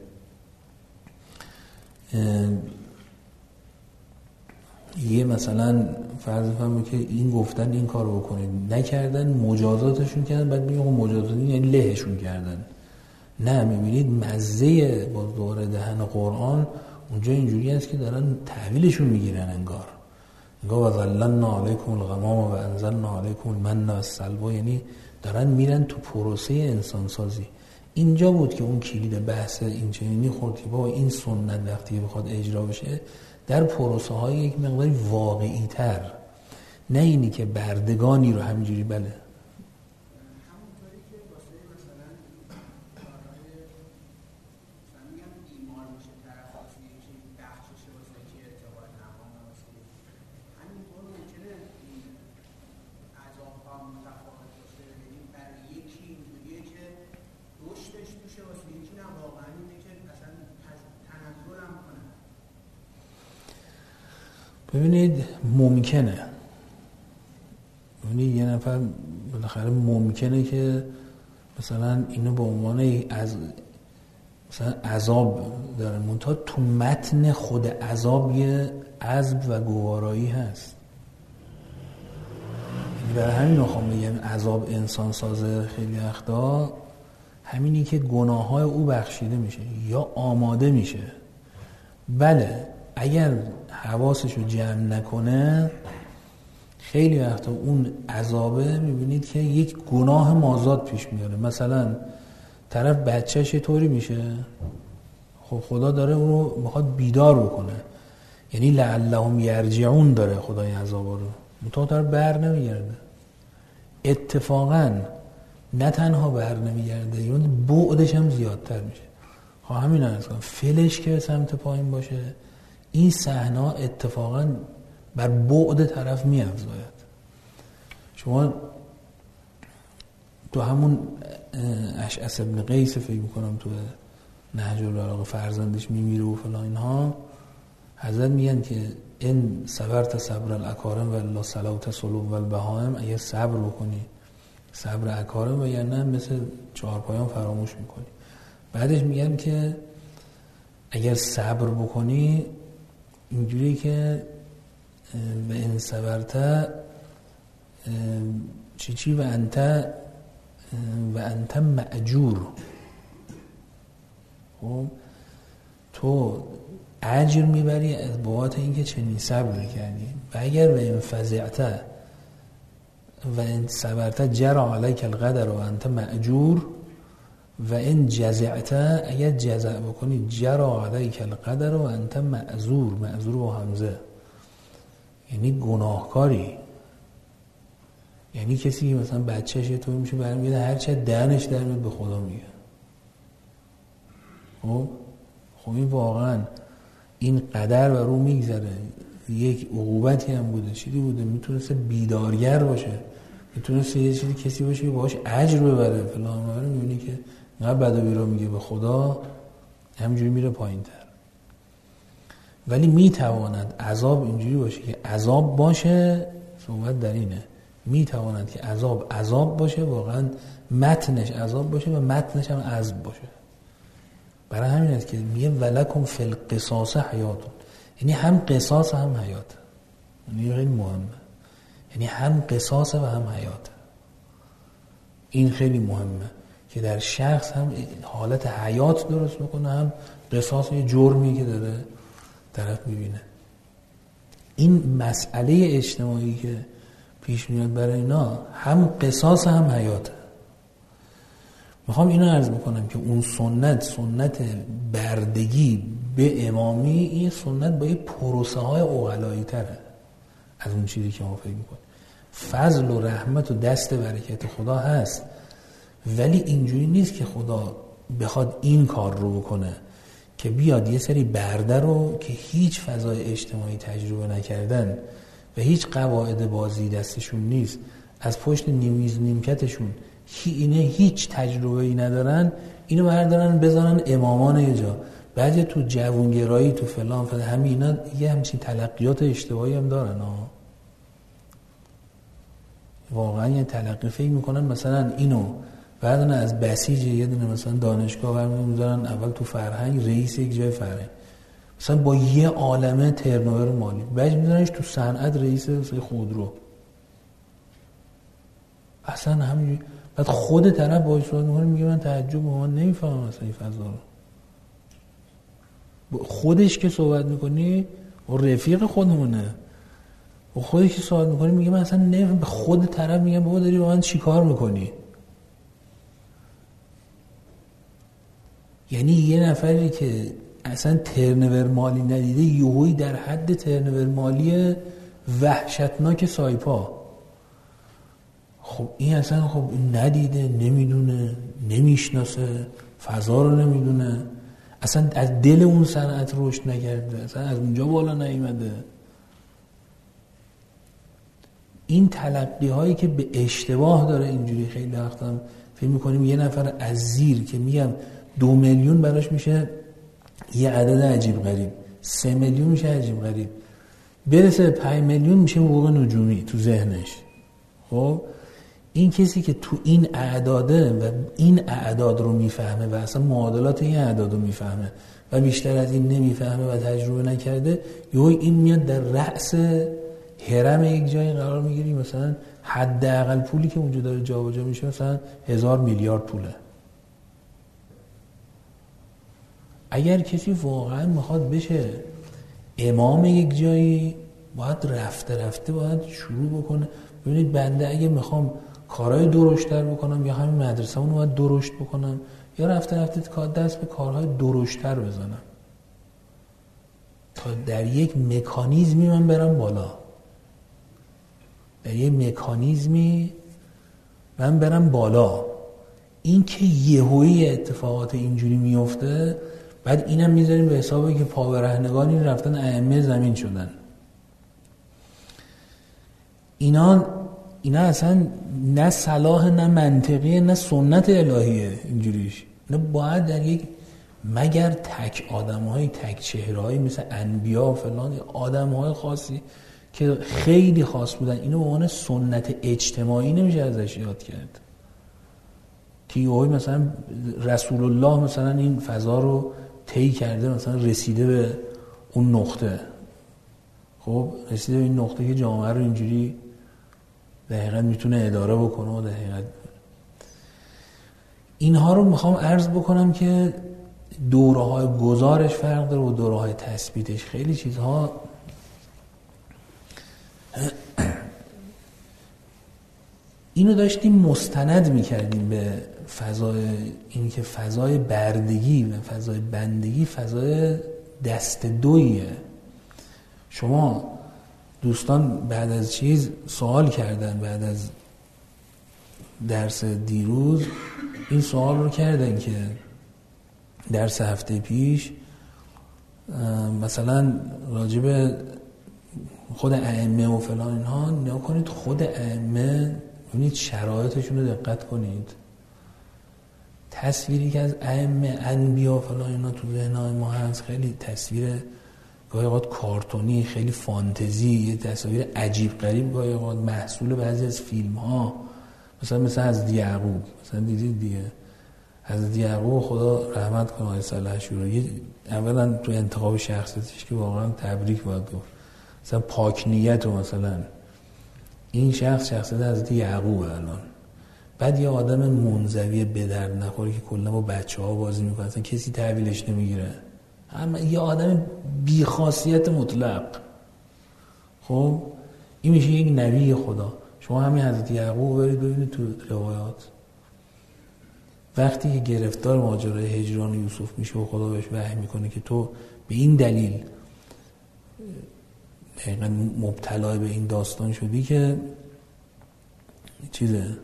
یه مثلا فرض بفرمایید که این گفتن این کارو بکنید نکردن، مجازاتشون کردن، بعد میگم مجازات یعنی لهشون کردن. نه، میبینید مزه با دور دهن قرآن اونجا اینجوری است که دارن تحویلشون میگیرن، انگار و ظللنا علیکم الغمام و انزلنا علیکم المن و السلوى، یعنی دارن میرن تو پروسه انسان سازی. اینجا بود که اون کلید بحث این چنینی خورد که بابا این سنت وقتی بخواد اجرا بشه در پروسه های یک مقداری واقعی تر، نه اینی که بردگانی رو همینجوری بله ببینید ممکنه، ببینید یه نفر بالاخره ممکنه که مثلا اینو به عنوان مثلا عذاب داره، منتها تو متن خود عذاب یه عذب و گوارایی هست. یعنی برای همین میخوام بگم عذاب انسان سازه خیلی وقتا همینی که گناههای او بخشیده میشه یا آماده میشه. بله اگر حواسشو جمع نکنه خیلی وقتا اون عذابه میبینید که یک گناه مازاد پیش میاره. مثلا طرف بچهش یه طوری میشه، خب خدا داره اونو میخواد بیدار بکنه، یعنی لعلهم یرجعون داره خدای عذابا رو، مطمئن طرف بر نمیگرده. اتفاقا نه تنها بر نمیگرده، یعنی بعدش هم زیادتر میشه. خب همین عرض کنم فلش که سمت پایین باشه، این صحنه اتفاقا بر بعد طرف میافزاید. شما تو همون اشعث ابن قیس فکر میکنم تو نهج البلاغه فرزندش میمیره و فلان اینها، حضرت میگن که این صبرت صبر الاکارم و الا صلوت صلوب و البهائم، اگه صبر بکنی صبر اکارم و یا نه مثل چهارپایان فراموش میکنی. بعدش میگن که اگر صبر بکنی اینجوری که و این صبرت چی و انت مأجور، خب تو اجر میبری از بابت اینکه چنین صبر کردی. و اگر و این فزعت و این صبرت جرى علیک القدر و انت مأجور و این جزعت، اگر جزع بکنی جرى علیک القدر و انت معذور، معذور با همزه، یعنی گناهکاری. یعنی کسی که مثلا بچهش یه طور میشه برمیگرده هر چه دهنش در میاد به خدا میگه. خب این واقعا این قدر بر رو میگذره، یک عقوبتی هم بوده، چیزی بوده، میتونسته بیدارگر باشه، میتونسته یه چیزی کسی باشه که باهاش اجر ببره فلان. میبینی که نه بد و بیرا میگه به خدا، همینجوری میره پایین تر. ولی میتواند عذاب اینجوری باشه که عذاب باشه، صحبت در اینه، میتواند که عذاب باشه، واقعا متنش عذاب باشه و متنش هم عذاب باشه. برای همین است که میگه ولکم فی القصاص حیاتون، یعنی هم قصاص هم حیات. یعنی خیلی مهمه، یعنی هم قصاص و هم حیات. این خیلی مهمه که در شخص هم حالت حیات درست میکنه، هم قصاص، یه جرمی که داره طرف میبینه. این مسئله اجتماعی که پیش میاد برای اینا هم قصاص هم حیاته. میخوام اینو عرض میکنم که اون سنت بردگی به امامی، این سنت با یه پروسه های عقلایی تره از اون چیزی که ما فکر میکنیم. فضل و رحمت و دست برکت خدا هست، ولی اینجوری نیست که خدا بخواد این کار رو بکنه که بیاد یه سری برده رو که هیچ فضای اجتماعی تجربه نکردن و هیچ قواعد بازی دستشون نیست، از پشت نیمیز نیمکتشون اینه هیچ تجربه‌ای ندارن، اینو بردارن بذارن امامان یه جا. بعد تو جوانگرایی تو فلان همین اینا یه همچین تلقیات اشتباهی هم دارن واقعا یه تلقی فکر میکنن مثلا اینو بعدن از بسیج یه دونه مثلا دانشگاه برمی‌دارن میذارن اول تو فرهنگ، رئیس یک جای فرهنگ مثلا با یه عالمه ترنوور مالی، بعد میذارنش تو صنعت رئیس خودرو. اصلا همین بعد خود طرف باهاش صحبت می‌کنه میگه من تعجب من نمیفهمم اصلا این فضا رو. خودش که صحبت می‌کنی و رفیق خودمونه و خودش که صحبت می‌کنی میگه من اصلا نمیفهمم. به خود طرف میگه بابا داری با من چیکار می‌کنی؟ یعنی یه نفری که اصلا ترنور مالی ندیده یهویی در حد ترنور مالی وحشتناک سایپا، خب این اصلا خب ندیده، نمیدونه، نمیشناسه، فضا رو نمیدونه، اصلا از دل اون صنعت رشد نکرده، اصلا از اونجا بالا نیامده. این تلقی هایی که به اشتباه داره اینجوری خیلی وقتا فکر می‌کنیم یه نفر از زیر که میگم 2 میلیون براش میشه یه عدد عجیب غریب، 3 میلیون میشه عجیب غریب، برسه 5 میلیون میشه حقوق نجومی تو ذهنش. خب این کسی که تو این اعداده و این اعداد رو میفهمه و اصلا معادلات این اعداد رو میفهمه و بیشتر از این نمیفهمه و تجربه نکرده، یهو این میاد در رأس هرم یک جایی قرار میگیری، مثلا حداقل پولی که اونجا داره جابجا میشه مثلا 1000 میلیارد پوله. اگر کسی واقعا میخواد بشه امام یک جایی، باید رفته باید شروع بکنه. ببینید بنده اگه میخوام کارهای درشتر بکنم یا همین مدرسه اونو باید درشت بکنم یا رفته دست به کارهای درشتر بزنم تا در یک مکانیزمی من برم بالا، در یک مکانیزمی من برم بالا. این که یهویی اتفاقات اینجوری میفته، بعد اینم میذاریم به حسابی که پابرهنگانی رفتن ائمه زمین شدن. اینا اصلا نه صلاح، نه منطقیه، نه سنت الهیه اینجوریش. نه باید در یک مگر تک آدم‌های تک چهره‌ای مثل انبیا و فلان آدم‌های خاصی که خیلی خاص بودن، اینو به عنوان سنت اجتماعی نمیشه ازش یاد کرد. تیوهی مثلا رسول الله مثلا این فضا رو طی کرده، مثلا رسیده به اون نقطه، خب رسیده به این نقطه که جامعه رو اینجوری دقیقاً میتونه اداره بکنه و دقیقاً اینها رو میخوام عرض بکنم که دوره‌های گزارش فرق داره و دوره‌های تثبیتش. خیلی چیزها اینو داشتیم مستند میکردیم به فضای، این که فضای بردگی و فضای بندگی فضای دست دویه. شما دوستان بعد از چیز سوال کردن، بعد از درس دیروز این سوال رو کردن که درس هفته پیش مثلا راجب خود ائمه و فلان اینها نگاه کنید، خود ائمه ببینید شرایطشون رو دقت کنید. تصویری که از ائمه انبیا فلان اینا تو ذهن‌های ما هست خیلی تصویر گاهی اوقات کارتونی، خیلی فانتزی، یه تصاویر عجیب غریب گاهی اوقات محصول بعضی از فیلم‌ها، مثلا حضرت یعقوب، مثلا دیدید دیگه حضرت یعقوب خدا رحمت کنه آقای صالح شورایی، اولا تو انتخاب شخصیتش که واقعا تبریک باید گفت، مثلا پاک نیت و مثلا این شخصیت حضرت یعقوب الان. بعد یه آدم منزوی به درد نخوره که کلا با بچه‌ها بازی میکنه، اصلا کسی تحویلش نمیگیره، اما یه آدم بی خاصیت مطلق. خب این میشه یک نبی خدا. شما همین حضرت یعقوب برید ببینید تو روایات، وقتی که گرفتار ماجرای هجران یوسف میشه و خدا بهش وحی میکنه که تو به این دلیل دقیقاً مبتلا به این داستان شدی که چیزه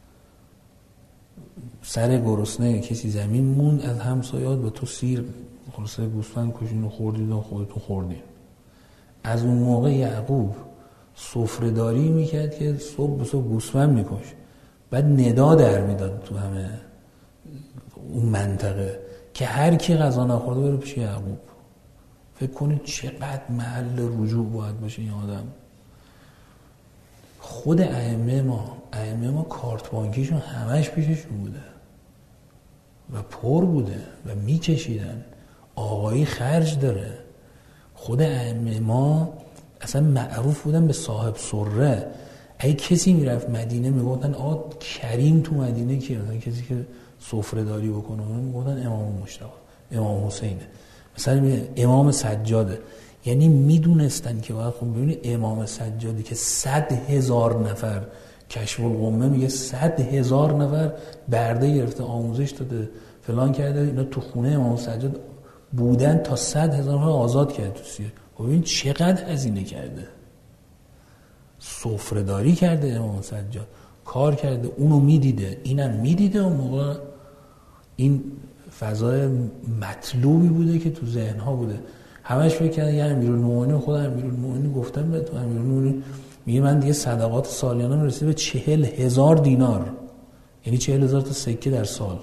سر گرسنه کسی زمین موند از همسایات و تو سیر خلاصه گوسفند کشین و خوردید و خودتون خوردین. از اون موقع یعقوب سفره‌داری میکرد که صبح به صبح گوسفند میکش، بعد ندا در میداد تو همه اون منطقه که هر کی غذا نخورده بره پیش یعقوب. فکر کنید چقدر محل رجوع باید باشه این آدم. خود ائمه ما کارت بانکیشون همش پیششون بوده و پر بوده و میکشیدن، آقایی خرج داره. خود ائمه ما اصلا معروف بودن به صاحب سره. اگه کسی میرفت مدینه میگفتن آقا کریم تو مدینه کیه، مثلا کسی که سفره داری بکنه میگفتن امام مجتبی، امام حسینه، مثلا امام سجاده. یعنی میدونستن که باید خب ببینید امام سجادی که 100,000 نفر کشف القمه میگه 100,000 نفر برده گرفته آموزش داده فلان کرده، اینا تو خونه امام سجاد بودن تا 100,000 نفر آزاد کرد تو سیر. خب ببین چقدر هزینه کرده، سفره داری کرده امام سجاد، کار کرده، اونو میدیده اینم میدیده. اون موقع این فضای مطلوبی بوده که تو ذهنها بوده. همش فکر کردن یه امیرالمومنین، خود امیرالمومنین گفتم به تو، امیرالمومنین میگه من دیگه صدقات سالیانم رسید به 40,000 دینار، یعنی 40,000 تا سکه در سال.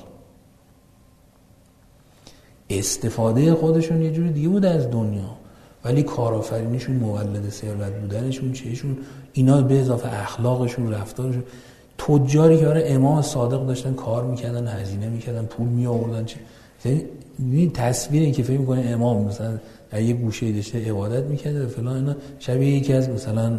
استفاده خودشون یه جوری دیگه بوده از دنیا، ولی کارآفرینیشون، مولد ثروت بودنشون، چهشون، اینا به اضافه اخلاقشون، رفتارشون. تجاری که برای امام صادق داشتن کار میکردن، هزینه میکردن، پول میآوردن، این تصویری که فکر میکنه امام مثلا در یه گوشه داشته عبادت میکرده فلان، اینا شبیه یکی از مثلا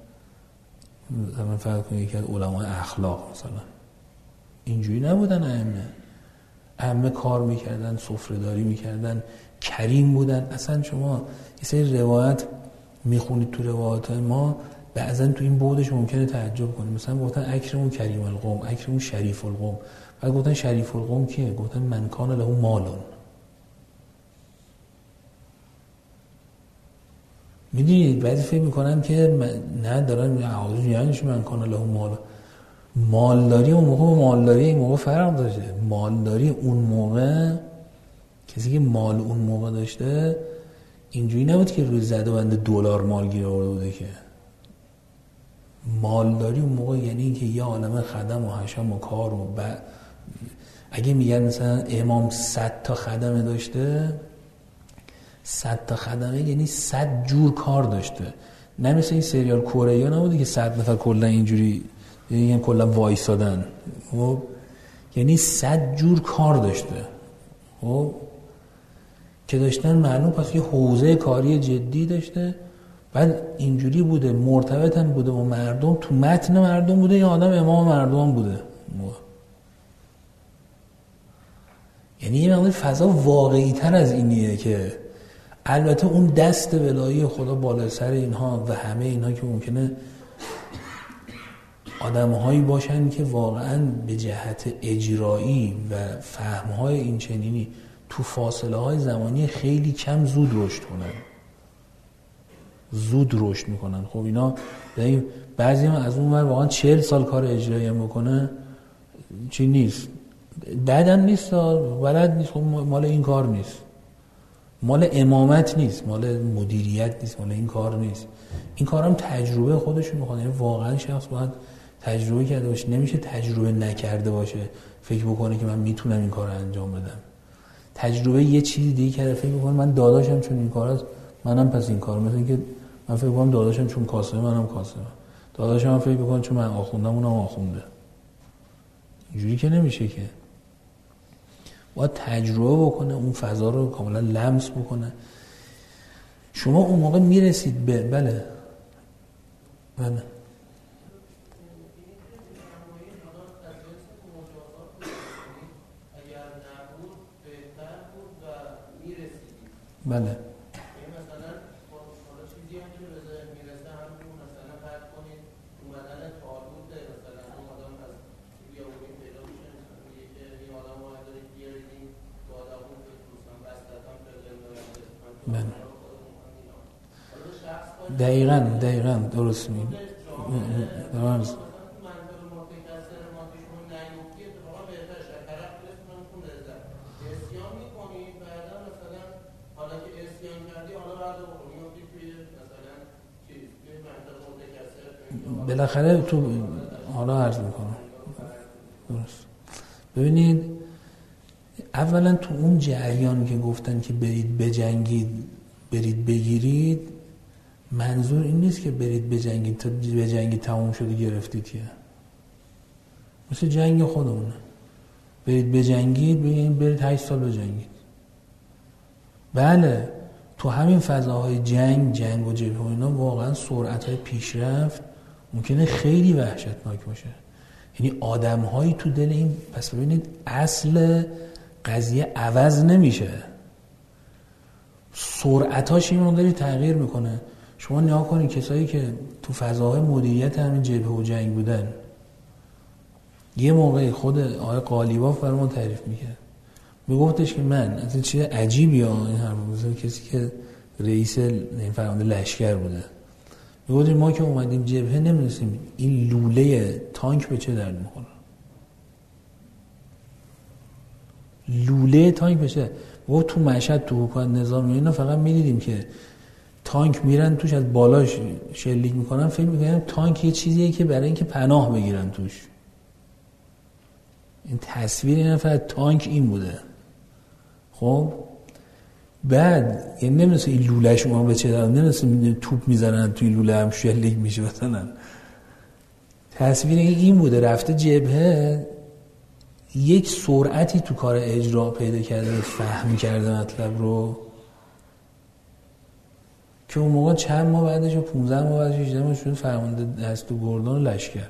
فرض کنید یکی از علمای اخلاق مثلا. اینجوری نبودن ائمه کار میکردن، سفره داری میکردن، کریم بودن. اصلا شما یه سری روایت میخونید تو روایات ما بعضا تو این بعدش ممکنه تعجب کنیم. مثلا گفتن اکرمون کریم القوم، اکرمون شریف القوم. بعد گفتن شریف القوم کیه؟ گفتن من کان له مالون. میدونید بعضی فکر میکنن که نه دارن یعنیش من کان له مالون. مالداری اون موقع و مالداری این موقع فرق داشته. مالداری اون موقع، کسی که مال اون موقع داشته اینجوری نبود که روی زده بند دلار مال گیر آورده بوده. که مالداری اون موقع یعنی اینکه یه عالمه خدم و حشم و کار و اگه میگن مثلا امام 100 تا خدمه داشته، 100 تا خدمه یعنی 100 جور کار داشته. نه مثل این سریال کره یا نبوده که 100 نفر کلا اینجوری یعنی کلا وایسادن. خب یعنی 100 جور کار داشته. خب که داشتن معلوم پس یه حوزه کاری جدی داشته. بعد اینجوری بوده، مرتبط هم بوده با مردم، تو متن مردم بوده، یا آدم امام مردم بوده. یعنی یه مقدار فضا واقعی تر از اینیه. که البته اون دست ولایی خدا بالا سر اینها و همه اینها که ممکنه آدم‌هایی باشن که واقعاً به جهت اجرایی و فهم‌های این چنینی تو فاصله‌های زمانی خیلی کم زود رشد کنن، زود رشد میکنن. خب اینا بعضی هم از اون ور واقعا 40 سال کار اجرایی هم بکنه چی نیست، بعدم نیست، بلد نیست. خب مال این کار نیست، مال امامت نیست، مال مدیریت نیست، مال این کار نیست. این کارم تجربه خودشون میخواد. یعنی واقعا شخص باید تجربه کرده باشه. نمیشه تجربه نکرده باشه فکر بکنه که من میتونم این کار رو انجام بدم. تجربه یه چیزی دیگه کرده فکر بکنه من داداشم چون این کار است منم پس این کار. مثلا اینکه من فکر بکنم داداشم چون کاسبه منم کاسبه، داداشم هم فکر بکنه چون من آخوندم اونم آخونده. اینجوری که نمیشه. که باید تجربه بکنه، اون فضا رو کاملا لمس بکنه. شما اون موقع میرسید به بله بله مثلا چیزی هم که میرسه همون مثلا فرض کنید اومدن تالوت مثلا اون آدم از بیابونی پیدا میشه، میگه که این آدم باید دارید بیاریدیم تو آدم اون که دوستان بستتان فرده دقیقاً درست میگی. درست بالاخره تو حالا عرض میکنم. درست. ببینید اولا تو اون جریانی که گفتن که برید بجنگید برید بگیرید، منظور این نیست که برید بجنگید تا بجنگید تموم شده گرفتید. که مثل جنگ خودمونه، برید بجنگید بگید برید 8 سال بجنگید. بله تو همین فضاهای جنگ و جبهه و اینا واقعا سرعت‌های پیشرفت ممکنه خیلی وحشتناک باشه. یعنی آدم‌هایی تو دل این، پس ببینید اصل قضیه عوض نمیشه، سرعتاش این مقداری تغییر میکنه. شما نگاه کنید کسایی که تو فضاهای مدیریت همین جبهه و جنگ بودن، یه موقعی خود آقای قالیباف برامون تعریف میکرد، میگفتش که من از این چیز عجیبی ها این حرف مثلا کسی که رئیس فرمانده لشکر بوده، میگفتیم ما که اومدیم جبهه نمیدونستیم این لوله تانک به چه درد میخوره. لوله تانک به چه؟ و تو مشهد تو حکومت نظامی اینا فقط میدیدیم که تانک میرن توش از بالاش شلیک میکنن، فکر میکنم تانک یه چیزیه که برای اینکه پناه بگیرن توش. این تصویر این فقط تانک این بوده. خب بعد یعنی نمیدونست این لولهش اون به چه درد، نمیدونست توپ میزنن توی لوله هم شلیک میشه مثلا. تصویر این بوده. رفته جبهه یک سرعتی تو کار اجرا پیدا کرده، فهم کرده مطلب رو، که اون موقع چند ماه بعدش 15 ماه بعدش 18 ماه شده فرمانده دست و گردان لشکر.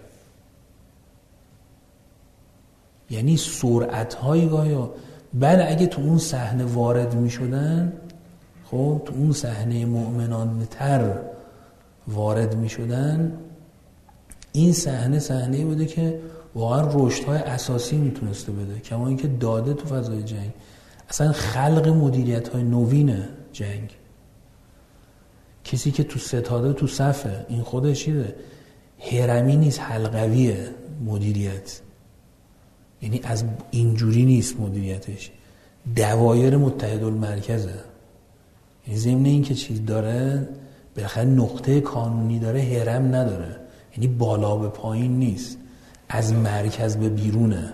یعنی سرعت‌های گاهی بعد اگه تو اون صحنه وارد می‌شدن، خب تو اون صحنه مؤمنانه تر وارد می شدن، این صحنه‌ای بوده که واقعا رشدهای اساسی میتونسته بده. کما اینکه داده تو فضای جنگ اصلا خلق مدیریت‌های نوین جنگ، کسی که تو ستاده تو صفه، این خودش چیه؟ هرمی نیست، حلقویه مدیریت. یعنی از اینجوری نیست مدیریتش، دوایر متحدالمرکزه. یعنی ضمن این که چیز داره، بالاخره نقطه کانونی داره، هرم نداره. یعنی بالا به پایین نیست، از مرکز به بیرونه،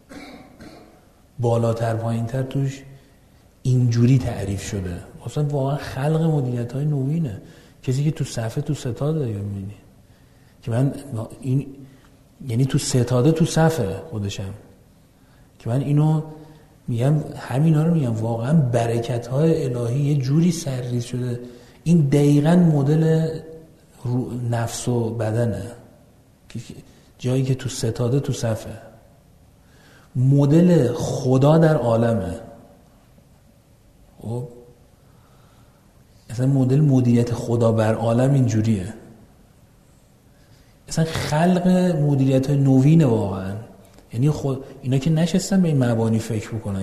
بالاتر پایینتر توش اینجوری تعریف شده. اصلا واقعا خلق مدیریت‌های نوینه. کسی که تو صفه تو ستاده می‌بینی که من این، یعنی تو ستاده تو صفه خودشم، که من اینو میگم، همینا رو میگم، واقعا برکت‌های الهی یه جوری سرریز شده. این دقیقاً مدل نفس و بدنه، جایی که تو ستاده تو صفه، مدل خدا در عالمه. خب اصلا مدل مدیریت خدا بر عالم اینجوریه. اصلا خلق مدیریت نوینه واقعا. یعنی اینا که نشستن به این مبانی فکر بکنن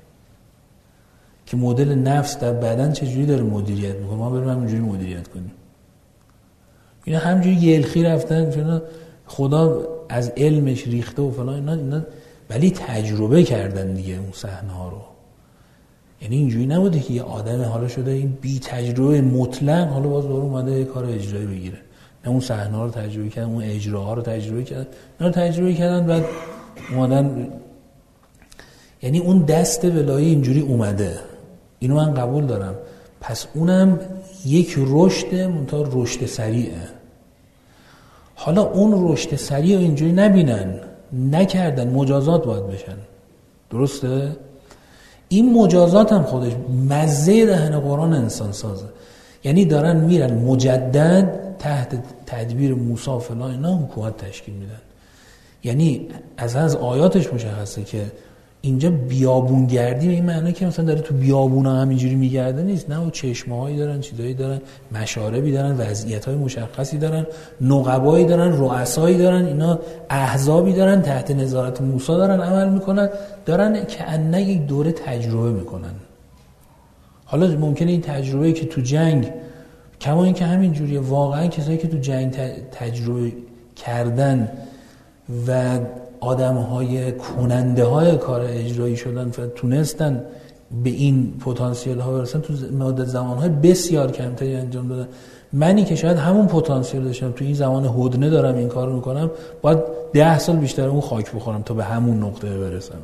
که مدل نفس در بدن چجوری داره مدیریت میکنه، ما بریم همینجوری مدیریت کنیم. اینا همینجوری یلخی رفتن، چون خدا از علمش ریخته و فلان اینا، ولی تجربه کردن دیگه اون صحنه ها رو. یعنی اینجوری نبوده که یه آدم حالا شده این بی تجربه مطلق حالا باز داره اومده یه کار اجرایی بگیره. نه، اون صحنه ها رو تجربه کردن، اون اجراها رو تجربه کردن، اینا رو تجربه کردن، بعد اومدن. یعنی اون دست ولایی اینجوری اومده. اینو من قبول دارم. پس اونم یک رشد، منتها رشد سریعه. حالا اون رشد سریع رو اینجوری نکردن، مجازات باید بشن. درسته؟ این مجازات هم خودش مزه دهن قرآن انسان سازه. یعنی دارن میرن مجدد تحت تدبیر موسی فلان اینا حکومت تشکیل میدن. یعنی از آیاتش مشخصه که اینجا بیابونگردی به این معنی که مثلا داره تو بیابونا همینجوری میگرده نیست. نه، و چشمه‌هایی دارن، چیزایی دارن، مشاربی دارن، وضعیت‌های مشخصی دارن، نقبایی دارن، رؤسایی دارن، اینا احزابی دارن، تحت نظارت موسی دارن عمل میکنن، دارن که انه یک دوره تجربه میکنن. حالا ممکنه این تجربه‌ای که تو جنگ، کما این که همینجوریه، واقعا کسایی که تو جنگ تجربه کردن و آدم‌های کننده‌های کار اجرایی شدن و تونستن به این پتانسیل ها برسن، تو مدت زمان‌های بسیار کمتری انجام دادن. منی که شاید همون پتانسیل داشتم، تو این زمان هدنه دارم این کارو میکنم، باید 10 سال بیشتر اون خاک بخورم تا به همون نقطه برسم.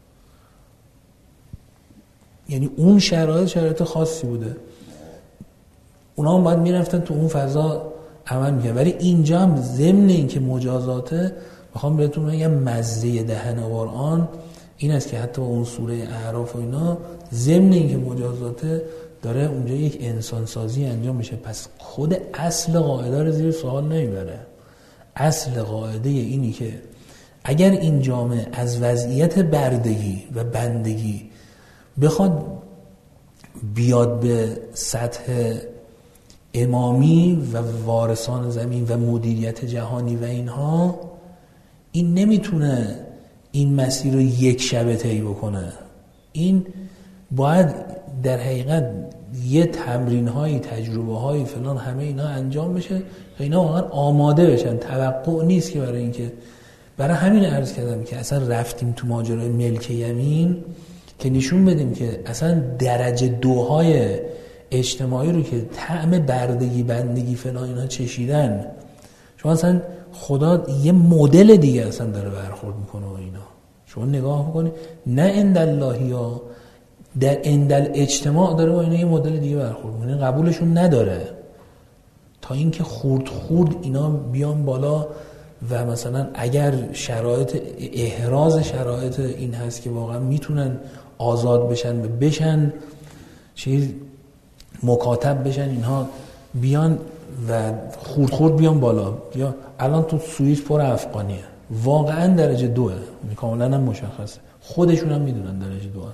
یعنی اون شرایط خاصی بوده. اونا هم باید میرفتن تو اون فضا عمل میکنن. ولی اینجا هم ضمن این که مجازاته، میخوام بهتون بگم مزه دهن قرآن این است که حتی اون سوره اعراف و اینا، ضمن این که مجازاته، داره اونجا یک انسانسازی انجام میشه. پس خود اصل قاعده رو زیر سوال نمیبره. اصل قاعده اینی که اگر این جامعه از وضعیت بردگی و بندگی بخواد بیاد به سطح امامی و وارثان زمین و مدیریت جهانی و اینها، این نمیتونه این مسیر رو یک شبه طی بکنه. این باید در حقیقت یه تمرین‌هایی، تجربه‌هایی فلان همه اینا انجام بشه تا اینا واقعا آماده بشن. توقع نیست که برای اینکه، برای همین عرض کردم که اصلا رفتیم تو ماجرای ملک یمین که نشون بدیم که اصلا درجه 2 اجتماعی رو که طعم بردگی بندگی فلان اینا چشیدن، شما اصلا خدا یه مدل دیگه اصلا داره برخورد میکنه و اینا. شما نگاه میکنی نه اندالله یا در اندل اجتماع داره با اینا یه مدل دیگه برخورد میکنه، قبولشون نداره تا اینکه خورد اینا بیان بالا. و مثلا اگر شرایط احراز شرایط این هست که واقعا میتونن آزاد بشن چیز مکاتب بشن، اینها بیان و خورد بیان بالا. یا الان تو سوئیس پر افغانیه، واقعا درجه 2، کاملا هم مشخصه، خودشون هم میدونن درجه 2.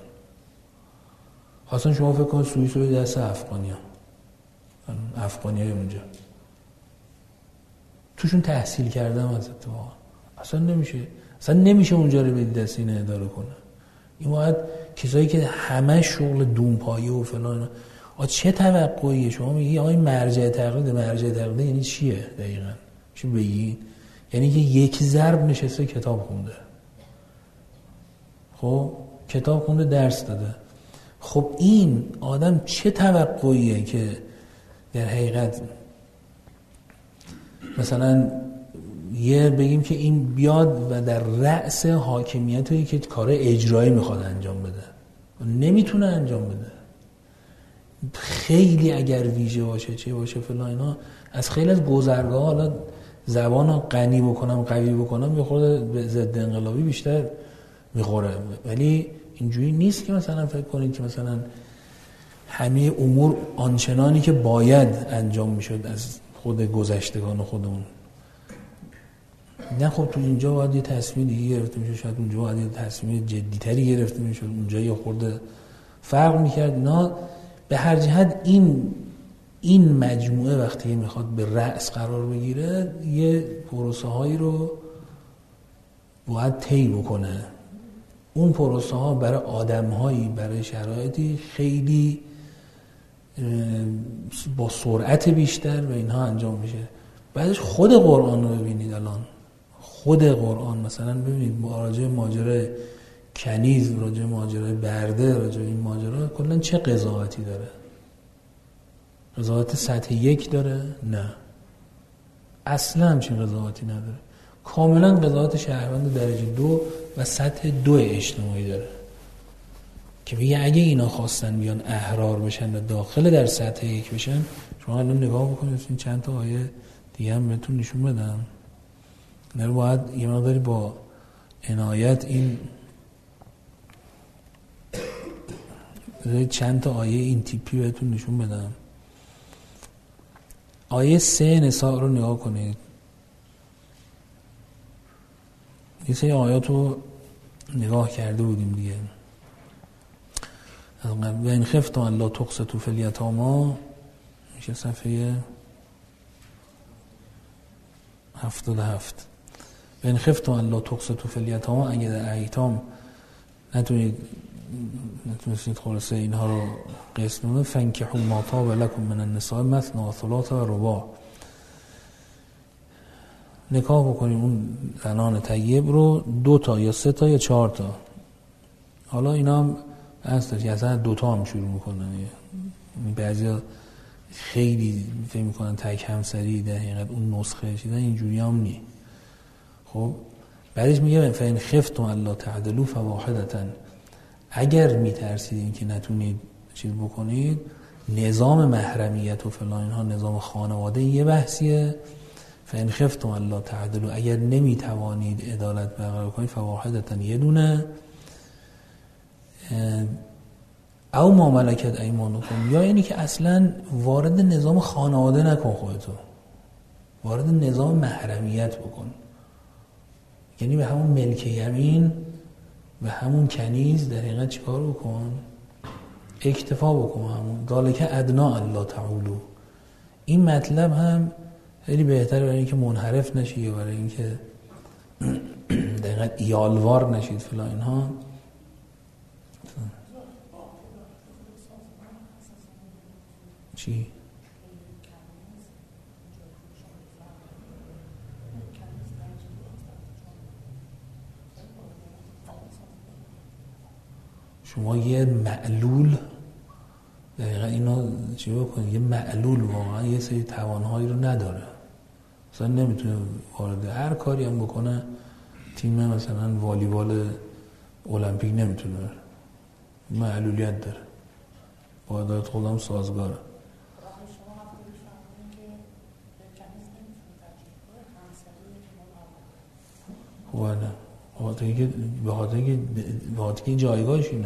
اصلا شما فکر کن سوئیس رو دست افغانیه اونجا توشون تحصیل کردم از اتفاقا اصلا نمیشه اونجا رو به دست این اداره کنه. این باید کسایی که همه شغل دونپایه و فلان، چه توقعیه؟ شما میگی آقای مرجع تقلید یعنی چیه دقیقاً؟ چی بگید؟ یعنی که یک ضرب نشسته کتاب خونده، خب کتاب خونده درس داده، خب این آدم چه توقعیه که در حقیقت مثلا بگیم که این بیاد و در رأس حاکمیتی که کار اجرایی میخواد انجام بده، نمیتونه انجام بده. خیلی اگر ویژه باشه چه باشه فلان اینا، از خیلی از گذرگاه حالا زبانو غنی بکنم قوی بکنم یه خورده به ضد انقلابی بیشتر میخوره، ولی اینجوری نیست که مثلا فکر کنید که مثلا همه امور آنچنانی که باید انجام میشد از خود گذشتگان و خودمون. نه خب تو اینجا باید یه تصمیم دیگه گرفته میشه، شاید اونجا باید یه تصمیم جدی‌تری گرفته میشد، اونجا یه خورده فرق میکرد. نه به هر جهت این مجموعه وقتی میخواد به رأس قرار بگیره یه پروسه هایی رو باید طی بکنه. اون پروسه ها برای آدم هایی، برای شرایطی خیلی با سرعت بیشتر و اینها انجام میشه. بعدش خود قرآن رو ببینید، الان خود قرآن مثلا ببینید راجع ماجرای کنیز، راجع ماجرای برده، راجع این ماجرا کلا چه قضاوتی داره؟ قضاوت سطح 1 داره؟ نه اصلا همچین قضاوتی نداره. کاملا قضاوت شهروند درجه 2 و سطح 2 اجتماعی داره که میگه اگه اینا خواستن بیان احرار بشن و داخل در سطح 1 بشن. شما الان نگاه بکنید این چند تا آیه دیگه هم بهتون نشون بدم، اینا رو باید یه مقداری با عنایت این چند تا آیه این تیپی بهتون نشون بدم. آیه 3 نساء رو نگاه کنید. یه سری آیات رو نگاه کرده بودیم دیگه. و این خفتم الا تقسطوا فی الیتامی میشه صفحه 77. و این خفتم الا تقسطوا فی الیتامی، اگه در ایتام نتونستید خلاصه اینها رو قسمونه، فانکحوا ما طاب لکم من النساء مثنی و ثلاث و رباع. نکاح بکنیم اون زنان طیب رو 2 تا یا 3 تا یا 4 تا. حالا اینا هم هست که اصلا 2 تا هم شروع میکنن. بعضیا خیلی فکر میکنن تک همسری در حقیقت اون نسخه چیزن، اینجوری هم نی. خب بعدش میگه فإن خفتم الا تعدلوا فواحدة، اگر میترسیدین که نتونید چیز بکنید، نظام محرمیت و فلان اینها، نظام خانواده یه بحثیه. فإن خفتم الا تعدلوا، اگر نمیتوانید عدالت برقرار کنید، فواحدة یه دونه، او ما ملکت ایمانکم، یا اینی که اصلا وارد نظام خانواده نکن خودتو، وارد نظام محرمیت بکن. یعنی به همون ملک یمین و همون کنیز در حقیقت چیکار بکن؟ اکتفا بکن. همون ذالک ادنا الا تعولوا. این مطلب هم خیلی بهتره برای اینکه منحرف نشی یا برای اینکه در حقیقت ایالوار نشید فلان اینها. چی؟ شما یه معلول دقیقا اینا چی بکنید، یه معلول واقعا یه سری توانهایی رو نداره، مثلا نمیتونه وارد هر کاری هم بکنه، تیم مثلا والیبال المپیک نمیتونه، معلولیت داره، با عدالت خودم سازگاره. به خاطر که جایگاهش اینه.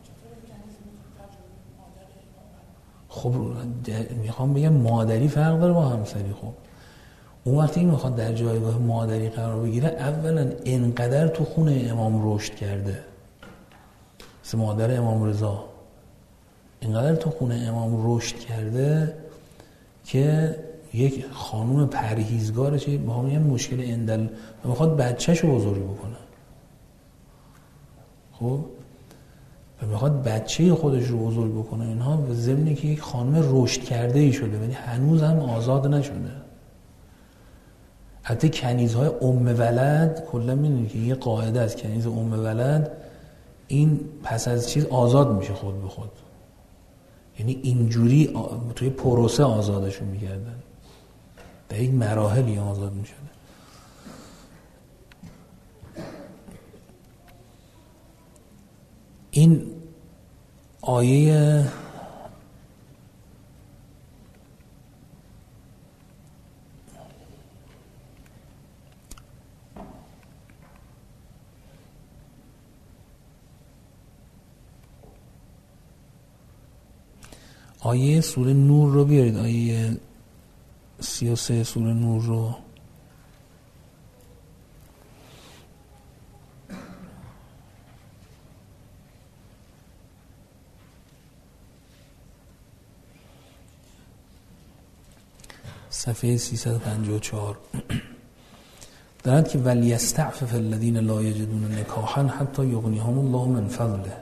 خب میخوام بگم مادری فرق داره با همسری. خب اون وقتی این میخواد در جایگاه مادری قرار بگیره، اولا انقدر تو خونه امام رشد کرده، مثل مادر امام رضا، انقدر تو خونه امام رشد کرده که یک خانوم پرهیزگار چه با هم مشکل اندل میخواد بچه‌شو بزرگ بکنه، خب و میخواد بچه خودش رو بزرگ بکنه اینها، به ضمن که یک خانم رشد کرده ای شده ولی هنوز هم آزاد نشده. حتی کنیزهای ام ولد کلا میدونید که یه قاعده است، کنیز ام ولد این پس از چیز آزاد میشه خود به خود، یعنی اینجوری توی پروسه آزادشون میکردن، در یک مراحلی آزاد میشده. این آیه سوره نور رو بیارید، آیه 33 سوره نور رو. صفحه 354 دارد که ولیستعفف الذین لا یجدون نکاحا حتی یغنیهم الله من فضله.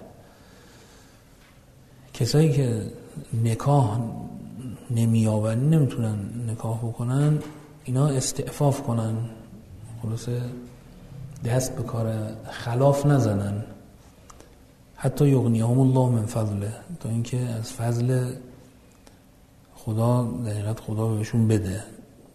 کسایی که نکاح نمی‌یابن، نمیتونن نکاح بکنن، اینا استعفاف کنن، خلاصه دست به کار خلاف نزنن، حتی یغنیهم الله من فضله، تا اینکه از فضل خدا در حقیقت خدا بهشون بده.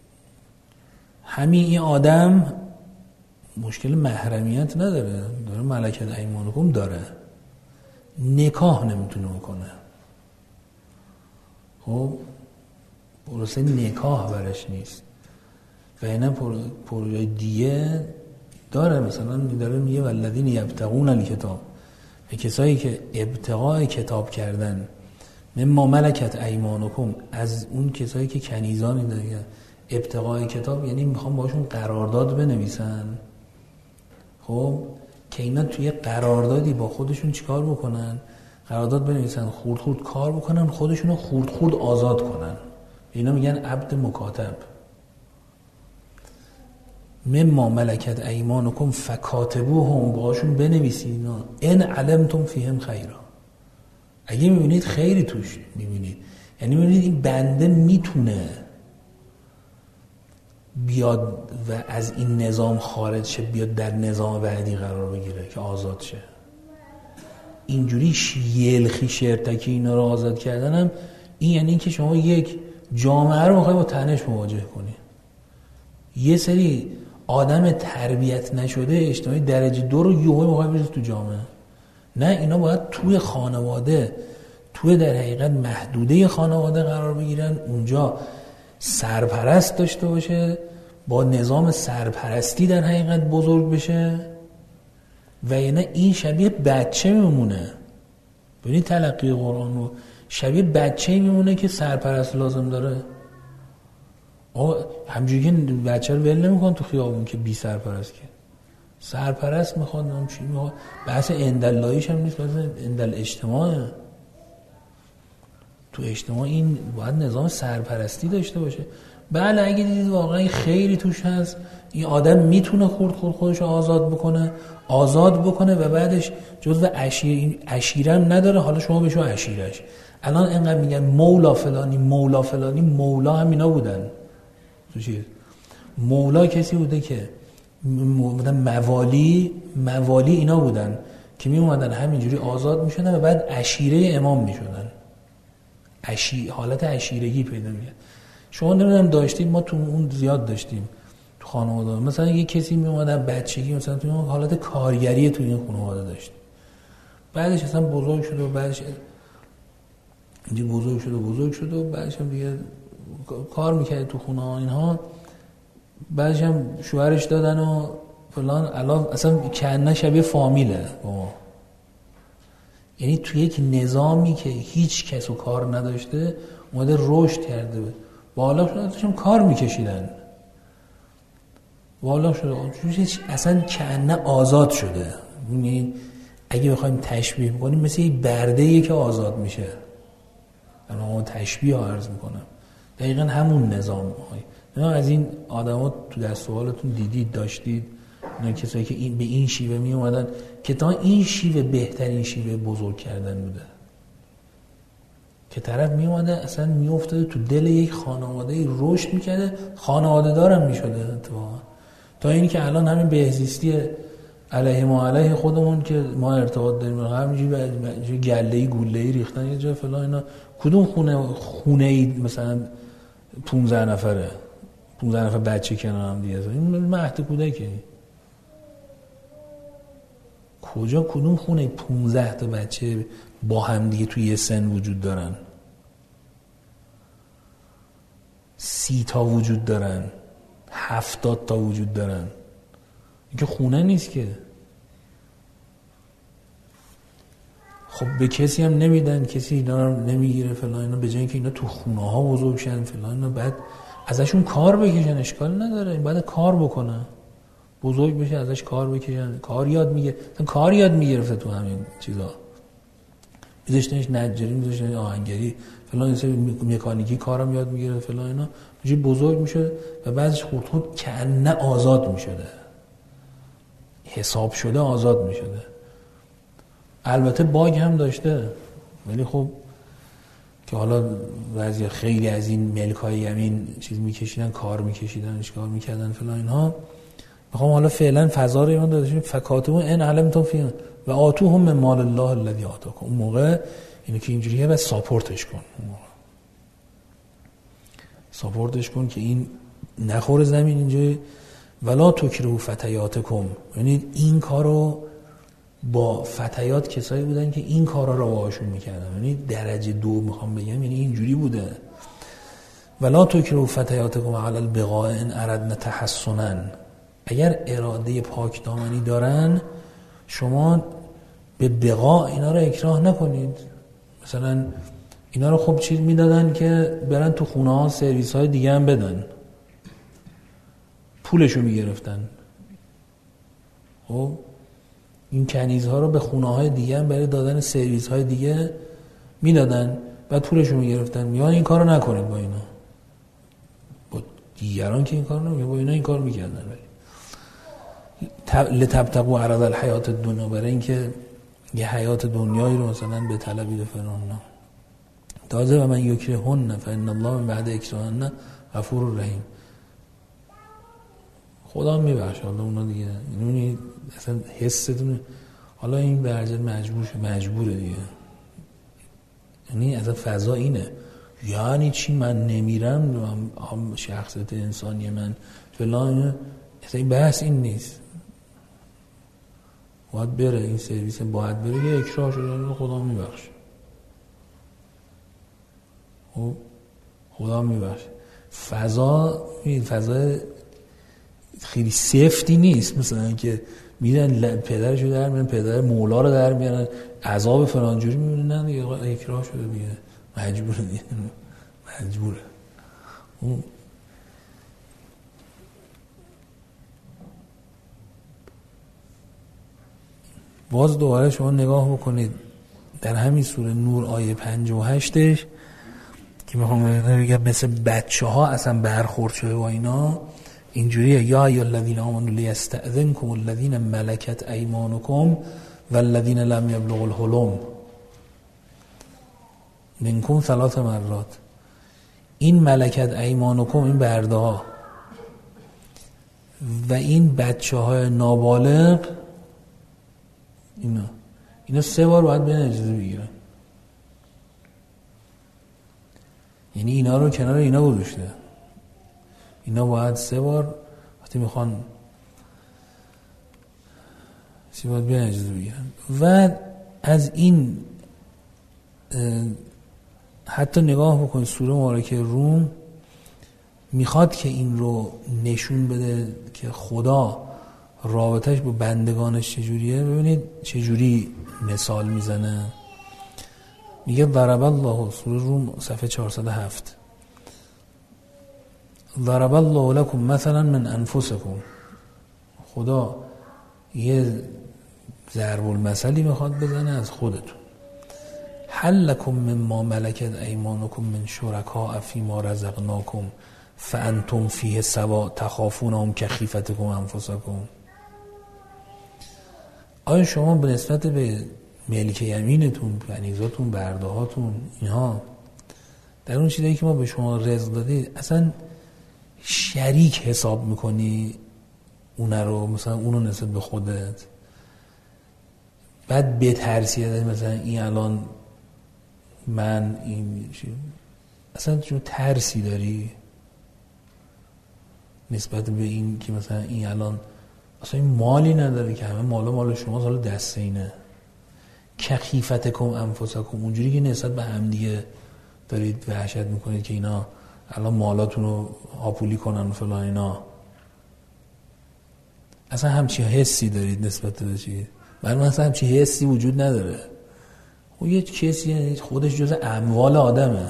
همین این آدم مشکل محرمیت نداره، داره ملکت ایمانکم داره، نکاح نمیتونه بکنه، خب پروسه نکاح برش نیست و اینا پروژه دیگه داره. مثلا داره میگه والذین یبتغون الکتاب، به کسایی که ابتغاء کتاب کردن، مما ملکت ایمانکم، از اون کسایی که کنیزانی داره. ابتغاء کتاب یعنی میخوام باشون قرارداد بنویسن، خب که اینا توی قراردادی با خودشون چیکار بکنن؟ قرارداد بنویسن، خورد خورد کار بکنن، خودشونو خورد خورد آزاد کنن. اینا میگن عبد مکاتب. مما ملکت ایمانکم فکاتبوهم، باشون بنویسید اینا، ان علمتم فیهم خیرا، اگه میبینید خیری توش میبینید، یعنی میبینید این بنده میتونه بیاد و از این نظام خارج شه، بیاد در نظام بعدی قرار بگیره که آزاد شه. اینجوری یلخی شرطکی اینا رو آزاد کردنم، این یعنی که شما یک جامعه رو میخوای با تنش مواجه کنی. یه سری آدم تربیت نشده اجتماعی درجه 2 رو یهو میخوای بریز تو جامعه. نه، اینا باید توی خانواده، توی در حقیقت محدوده خانواده قرار بگیرن، اونجا سرپرست داشته باشه، با نظام سرپرستی در حقیقت بزرگ بشه و یعنی این شبیه بچه میمونه. ببینید تلقی قرآن رو، شبیه بچه میمونه که سرپرست لازم داره. همجوری که بچه رو ول نمی‌کن تو خیابون که بی سرپرست، که سرپرست میخواد، نام چی میخواد. بحث اندلاییش هم نیست، بحث اندل اجتماعه. تو اجتماع این باید نظام سرپرستی داشته باشه. بله اگه دیدید واقعا خیری توش هست، این آدم میتونه خودش رو آزاد بکنه و بعدش جزو عشیره هم نداره، حالا شما بشو عشیرش. الان اینقدر میگن مولا فلانی، مولا هم اینا بودن. تو چیز مولا کسی بوده که موالی اینا بودن که می اومدن همینجوری آزاد میشدن و بعد عشیره امام میشدن. حالت عشیرگی پیدا می‌کرد. شما نمیدونم داشتید، ما تو اون زیاد داشتیم تو خانواده. مثلا یه کسی می اومد بچگی مثلا تو حالت کارگری تو این خانواده داشت، بعدش اصلا بزرگ شد و بعدش دیگه بزرگ شد و بعدش هم دیگه کار میکرد تو خونه ها اینها، بعدش هم شوهرش دادن و فلان. الان اصلا کنه شبیه فامیله با ما. یعنی توی یک نظامی که هیچ کس و کار نداشته اومده رشد کرده، بالا شده داشتم کار میکشیدن، بالا شده اصلا کنه آزاد شده. یعنی اگه بخوایم تشبیه بکنیم مثل یک برده‌ای که آزاد میشه. من تشبیه ها عرض میکنم، دقیقا همون نظام های از این آدما تو دست سوالتون دیدید داشتید، اینا کسایی که به این شیوه می اومدن که تا این شیوه بهترین شیوه بزرگ کردن بوده، که طرف می اومده اصلا می افتاده تو دل یک خانواده رشد میکرده، خانواده دارم میشده اتفاقا، تا اینی که الان همین بهزیستی علیه ما علیه خودمون که ما ارتباط داریم همینجوری گله‌ای گوله‌ای ریختن یه جا فلان اینا. کدوم خونه مثلا 15 نفره 15 نفر بچه کنار هم دیگه، این مهد کودکه. کجا کدوم خونه 15 تا بچه با هم دیگه توی یه سن وجود دارن، 30 تا وجود دارن، 70 تا وجود دارن؟ این که خونه نیست که. خب به کسی هم نمیدن، کسی اینا رو نمیگیره فلان اینا، به جای اینکه اینا تو خونه ها بزرگ شن فلان اینا، بعد ازشون کار بکشن، اشکال نداره، بعد کار بکنن، بزرگ بشه ازش کار بکشن، کار یاد میگیره. کار یاد میگرفته تو همین چیزا، میذاشتنش نجاری، میذاشتنش آهنگری فلان، مکانیکی کارم یاد میگیره فلان اینا، میشه بزرگ میشه و بعدش خود کنه آزاد میشده، حساب شده آزاد میشده. البته باگ هم داشته، ولی خب که حالا بعضی خیلی از این ملکای یمین چیز میکشیدن، کار میکشیدن، اشکار میکردن فلان اینها. میخوام حالا فعلا فضا رو ایمان داداشیم فکاتون ان علمتم فیهم و آتوهم من مال الله الذی آتاکم. اون موقع اینو که اینجوریه و ساپورتش کن، ساپورتش کن که این نخوره زمین اینجا. ولا تکرهوا فتیاتکم، یعنی این کارو با فتیات کسایی بودن که این کارا رو باهاشون میکردن، یعنی درجه 2 میخوام بگم، یعنی اینجوری بوده. ولا تکرهوا فتیاتکم علی البغاء ان اردنا تحسنا، اگر اراده پاک دامنی دارن شما به بغاء اینا رو اکراه نکنید. مثلا اینا رو خب چیز میدادن که برن تو خونه ها سرویس های دیگه هم بدن، پولشو میگرفتن. خب این کنیزها رو به خونه های دیگه هم برای دادن سرویس های دیگه میدادن، بعد پولشو میگرفتن. میگن این کارو نکنید با اینا، با دیگران که این کارو نمیکنن، با اینا این کار میکردن. لتبتغوا عرض الحیات الدنیا، برای اینکه یه حیات دنیایی رو مثلا به طلبید فلان. تازه و من یکرهن فان الله من بعد اکراهن غفور رحیم. خدا میبخشه حالا اونا دیگه، اینونی اصلا حستون حالا این برجل مجبوره دیگه، یعنی اصلا فضا اینه. یعنی چی من نمیرم شخصیت انسانی من فلان، اصلا این بحث این نیست. باید بره این سرویس، باید بره که اکراه شده، خدا میبخشه، خدا میبخشه. فضا خیلی سفتی نیست، مثلا که میرن پدرشو در میرن، پدر مولا رو در میرن، عذاب فلانجوری میبینن، نه دیگه اکراه شده دیگه، مجبوره دیگه، مجبوره. باز دوباره شما نگاه بکنید در همین سوره نور آیه 58ش که میخوام بگم مثل بچه ها اصلا برخورد شده با اینا اینجوریه. یا ایها الذین آمنوا لیستأذنکم الذین ملکت ایمانکم والذین لم یبلغوا الحلم منکم 3 مرات. این ملکت ایمانکم، این برده ها و این بچه های نابالغ، اینا 3 بار باید بیان اجازه بگیرن. یعنی اینا رو کنار اینا گذاشته، اینا باید 3 بار وقتی میخوان باید بیان اجازه بگیرن. و از این حتی نگاه بکن سوره مبارکه روم میخواد که این رو نشون بده که خدا رابطش با بندگانش چجوریه. ببینید چجوری مثال میزنه. میگه ضرب الله، سوره روم صفحه 407، ضرب الله لكم مثلا من انفسكم. خدا یه ضرب المثلی میخواد بزنه از خودتون. هل لکم مما ملکت ایمانکم من شرکاء فیما رزقناکم فانتم فیه سواء تخافونهم کخیفتکم انفسکم. آیا شما به نسبت به ملک یمینتون، کنیزاتون، بردهاتون، اینها در اون چیزایی که ما به شما رزق دادید اصلا شریک حساب میکنی اون رو، مثلا اونو نسبت به خودت، بعد بترسی مثلا این الان من این اصلا چون ترسی داری نسبت به این که مثلا این الان اصلا این مالی نداره که همه مال شما حالا دست اینه. کخیفتکم انفسکم، اونجوری که نسبت به هم دیگه دارید وحشت میکنید که اینا الان مالاتون رو هاپولی کنن و فلان اینا، اصلا همچی حسی دارید نسبت به چی؟ من اصلا همچی حسی وجود نداره. او یه کسی خودش جز اموال آدمه،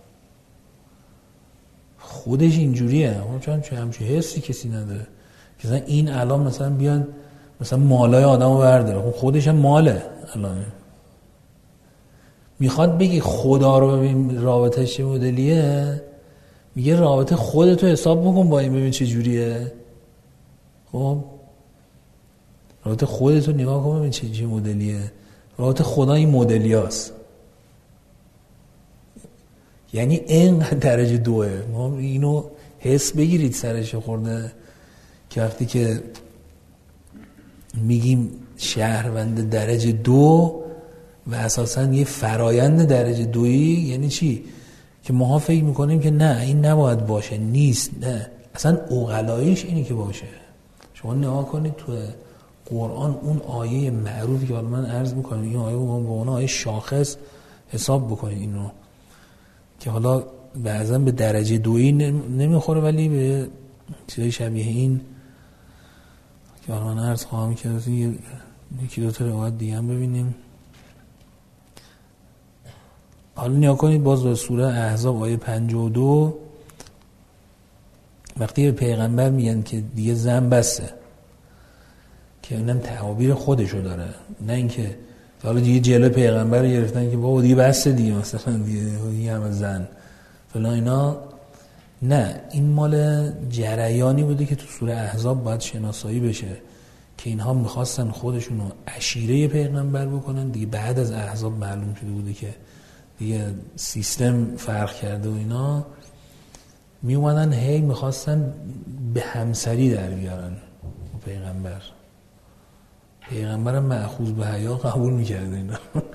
خودش اینجوریه، چون همچی حسی کسی نداره که مثلا این الان مثلا بیان مثلا مالای آدمو برداره، خودش هم ماله. الان میخواد بگی خدا رو ببین رابطهش چه مدلیه، میگه رابطه خودتو حساب بکن با این ببین چه جوریه. خب رابطه خودتو نگاه کن ببین چه مدلیه. رابطه خدا این مدلیاست، یعنی اینقدر درجه دوه. ما اینو حس بگیرید سرش خورده که وقتی که میگیم شهروند درجه دو و اساساً یه فرایند درجه دویی یعنی چی؟ که ماها فکر میکنیم که نه این نباید باشه، نیست، نه اصلا عقلاییش اینی که باشه. شما نگاه کنید تو قرآن اون آیه معروفی که حالا من عرض میکنم، این آیه با اون آیه شاخص حساب بکنید اینو، که حالا بعضا به درجه دویی نمیخوره ولی به چیزای شبیه این که حالا من عرض خواهم کرد. یکی دو تا روایت دیگه هم ببینیم. حالا نیا کنید باز به سوره احزاب آیه 52 وقتی به پیغمبر میگن که دیگه زن بسه، که اینم تعابیر خودشو داره، نه اینکه حالا دیگه جلو پیغمبر گرفتن که بابا دیگه بسه دیگه مثلا دیگه هم زن فلان اینا. نه، این مال جریانی بوده که تو سوره احزاب باید شناسایی بشه که اینها میخواستن خودشونو عشیره پیغمبر بکنن دیگه. بعد از احزاب معلوم شده بوده که دیگه سیستم فرق کرده و اینا، می اومدن هی میخواستن به همسری در بیارن پیغمبر. پیغمبرم مأخوذ به حیا قبول میکرده اینا.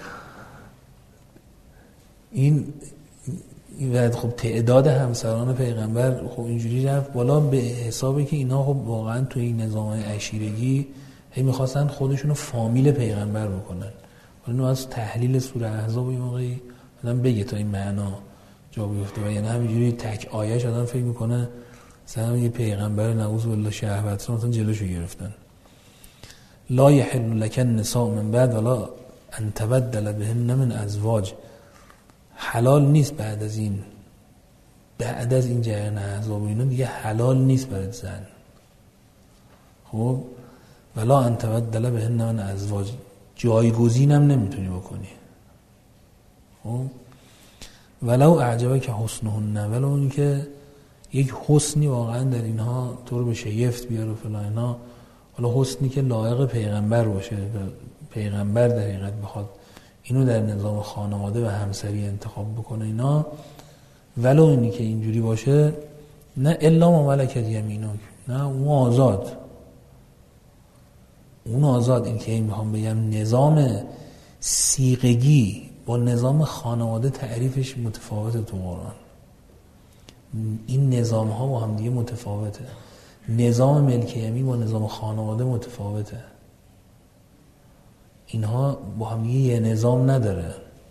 این خب تعداد همسران پیغمبر خب اینجوری رفت بالا به حسابی که اینا خب واقعا توی این نظام عشیرگی هی میخواستن خودشونو فامیل پیغمبر بکنن. حالا از تحلیل سوره احزاب این موقعی آدم بگه تا این معنا جا بیفته و یعنی همینجوری تک آیه‌اش آدم فکر میکنه مثلا یه پیغمبر نعوذ بالله شهوت مثلا جلوشو گرفتن. لا یحل لک النساء من بعد ولا ان تبدل بهن من ازواج، حلال نیست بعد از این جریان احزاب و اینا دیگه حلال نیست برای زن. خب ولا ان تبدل بهن من ازواج، جایگزینم نمیتونی بکنی. خب ولو اعجبک حسنهن، ولو اون که یک حسنی واقعا در اینها تو رو به شگفت بیاره و فلان اینا، حالا حسنی که لایق پیغمبر باشه، پیغمبر در حقیقت بخواد اینو در نظام خانواده و همسری انتخاب بکنه اینا، ولو اینی که اینجوری باشه، نه الا ما ملکت یمینک، نه اون آزاد. این که این میخوام بگم نظام سیغگی با نظام خانواده تعریفش متفاوته تو قرآن. این نظام ها با هم دیگه متفاوته. نظام ملک یمین با نظام خانواده متفاوته. اینها با هم یه نظام نداره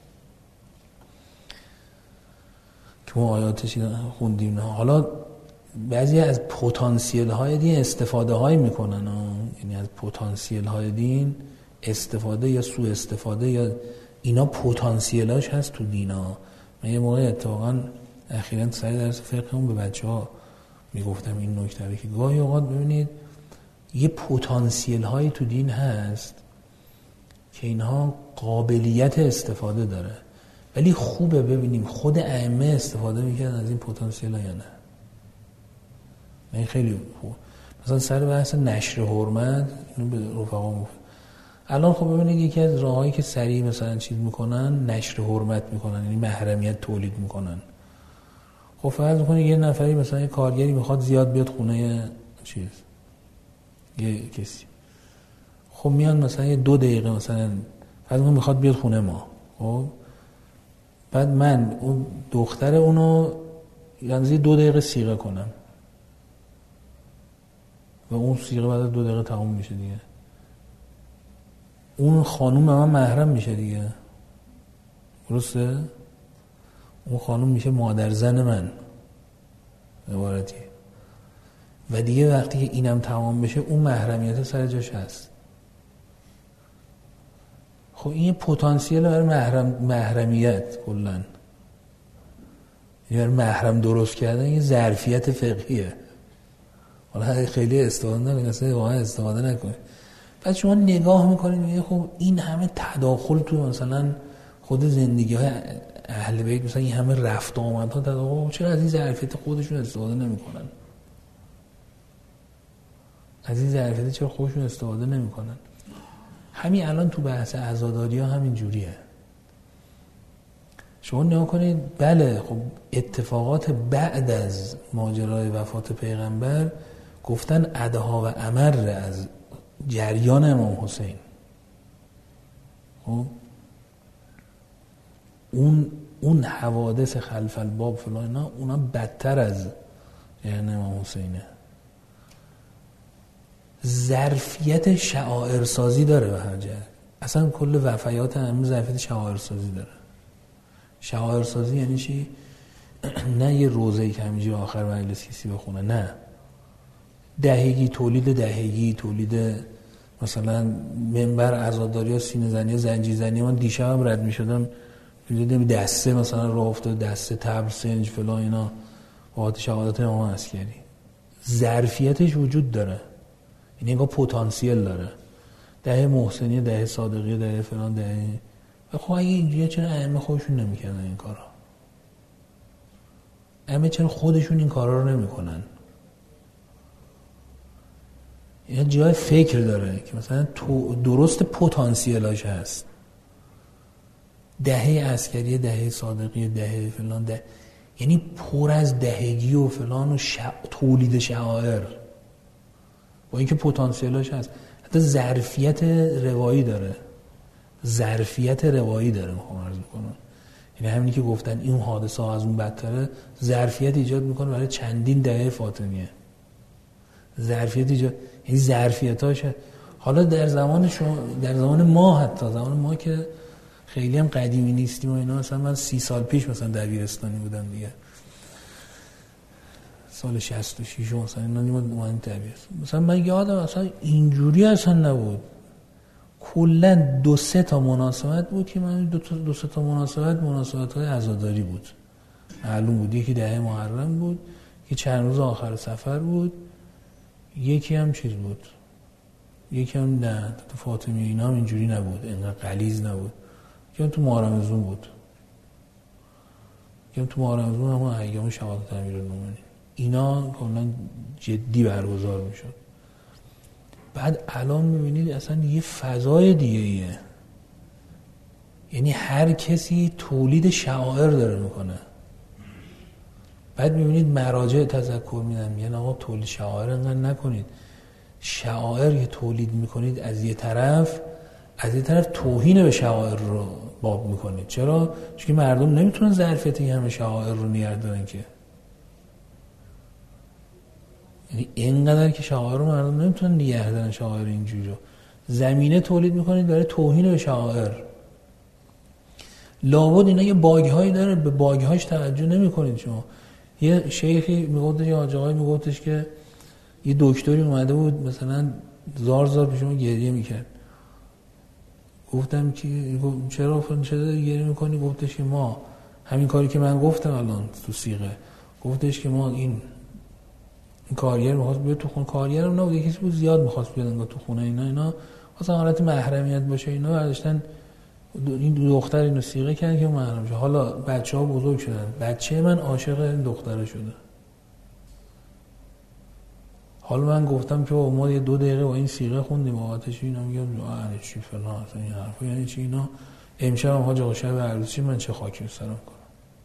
که ما آیاتش خوندیم. حالا بعضی از پتانسیل های دین استفاده های میکنن، یعنی از پتانسیل های دین استفاده یا سوء استفاده یا اینا پتانسیلاش هست تو دینا. من یه موقع اتفاقا اخیراً سر درس فقهمون به بچه‌ها میگفتم این نکته رو که گاهی اوقات ببینید یه پتانسیل هایی تو دین هست که اینها قابلیت استفاده داره. ولی خوبه ببینیم خود ائمه استفاده میکردن از این پتانسیل یا نه. این خیلی خوب. مثلا سر بحث نشر حرمت اینو به رفقا گفت. الان خب ببینید یکی از راهایی که سریع مثلا چیز میکنن نشر حرمت میکنن، یعنی محرمیت تولید میکنن. خب فرض میکنید یه نفری مثلا یه کارگری میخواد زیاد بیاد خونه چیز یه کسی، خب میان مثلا یه 2 دقیقه مثلا فرض میکنید میخواد بیاد خونه ما، خب بعد من اون دختر اونو یعنی 2 دقیقه صیغه کنم و اون صیغه بعد 2 دقیقه تموم میشه دیگه، اون خانوم به من محرم میشه دیگه، درسته؟ اون خانوم میشه مادر زن من عبارتی و دیگه وقتی که اینم تمام بشه اون محرمیت سر جاش هست. خب این پتانسیل برای محرمیت کلا، یعنی محرم درست کردن یه ظرفیت فقهیه. حالا خیلی استفاده نکنید، اصلا واقعا استفاده نکنید. بعد شما نگاه میکنید میگه خب این همه تداخل تو مثلا خود زندگی های اهل بیت، مثلا این همه رفت و آمدها تداخل، چرا از این ظرفیت خودشون استفاده نمیکنن؟ از این ظرفیت چرا خودشون استفاده نمیکنن؟ همین الان تو بحث عزاداری ها همین جوریه. شما نگاه کنید، بله خب اتفاقات بعد از ماجرای وفات پیغمبر گفتن ادها و امر از جریان امام حسین، خب اون حوادث خلف الباب فلان اینا اونا بدتر از جریان امام حسینه. ظرفیت شعائر سازی داره به هر جهت. اصلا کل وفیات همین ظرفیت شعائر سازی داره. شعائر سازی یعنی چی؟ نه یه روزه‌ای که همینجوری آخر مجلس کسی بخونه، نه دهگی، تولید مثلا منبر عزاداری ها، سینه زنی، زنجیر زنی. من دیشب هم رد می شدم دیدم دسته مثلا راه افتاد، دسته تبر سنج فلان اینا وقت شهادت امام عسکری. ظرفیتش وجود داره، این انگار پتانسیل داره. دهه محسنی، دهه صادقی، دهه فلان، دهه خب اگه اینجوریه چرا ائمه خودشون نمیکنن این کارا؟ ائمه چرا خودشون این کارا رو نمیکنن؟ این جای فکر داره که مثلا درست پتانسیلاش هست. دهه عسکری، دهه صادقی، دهه فلان، یعنی پر از دهگی و فلان و تولید شعائر، با اینکه پتانسیلاش هست. حتی ظرفیت روایی داره، میخوام عرض کنم. یعنی همینی که گفتن این حادثه ها از اون بدتره، ظرفیت ایجاد میکنه برای چندین دهه فاطمیه. ظرفیت ایجاد، یعنی ظرفیتاش. حالا در زمان ما، حتی زمان ما که خیلی هم قدیمی نیستیم و اینا، مثلا من 30 سال پیش مثلا دبیرستانی بودم دیگه، سال 66 مثلا اینا اومدیم دبیرستان. مثلا من یادم اصلا اینجوری اصلا نبود. کلا 2-3 تا مناسبت بود که من 2-3 تا مناسبت‌های عزاداری بود، معلوم بود. یکی دهه محرم بود، که چند روز آخر سفر بود، یکی هم چیز بود، یکی هم نه تو فاطمی اینا هم اینجوری نبود، اینقدر غلیظ نبود. یکی هم تو ماه رمضان بود، یکی هم تو ماه رمضان هم ایام شهادت امیرالمومنین. اینا کلا جدی برگزار میشد. بعد الان میبینید اصلا یه فضای دیگه ایه، یعنی هر کسی تولید شعائر داره میکنه. بعد میبینید مراجع تذکر میدن، میگن آقا تولید شعائر انقدر نکنید. شعائر که تولید میکنید از یه طرف توهین به شعائر رو باب میکنید. چرا؟ چون که مردم نمیتونن ظرفیت این همه شعائر رو نگه دارن که، یعنی اینقدر که شعائر رو مردم نمیتونن نگه دارن. شعائر اینجوری رو زمینه تولید میکنید برای توهین به شعائر. لابد اینا یه باگ‌هایی داره، به باگ‌هاش توجه نمی‌کنید شما. یه شیخی میگفتش، یه آقایی میگفتش که یه دکتری اومده بود مثلا زار پیش ما گریه میکرد. گفتم که چرا گریه میکنی؟ گفتش که ما همین کاری که من گفتم الان تو صیغه، گفتش که ما این کارگر میخواست بیاد تو خونه. کارگر هم نبود، کسی بود زیاد میخواست بیاد تو خونه اینا خواستن حالت محرمیت باشه. اینا برداشتن این دختر اینو صیغه کرد که محرم شه. حالا بچه‌ها بزرگ شدن، بچه من عاشق این دختره شده. حالا من گفتم که ما یه 2 دقیقه با این صیغه خوندیم آتش، اینا میگم یعنی چی فلان، اصلا این حرفا یعنی چی اینا. امشب هم حاج آقا شب عروسی من چه خاکی سرم کنم.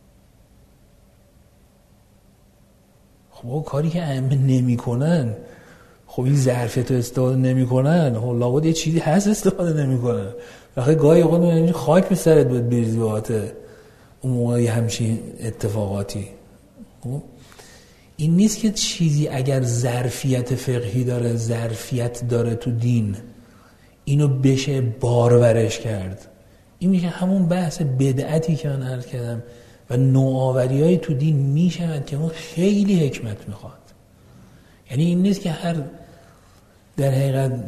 خب کاری که ائمه نمیکنن، خب این ظرفیت رو استفاده نمیکنن، خب لابد یه چیزی هست استفاده نمیکنن. وقتی گاهی اوقات میگن خاک به سرت بود بریزی بهات اون موقع همچین اتفاقاتی. خب این نیست که چیزی اگر ظرفیت فقهی داره، ظرفیت داره تو دین، اینو بشه بارورش کرد. این میشه همون بحث بدعتی که من عرض کردم و نوآوری‌های تو دین میشود که اون خیلی حکمت میخواد. یعنی این نیست که هر در حقیقت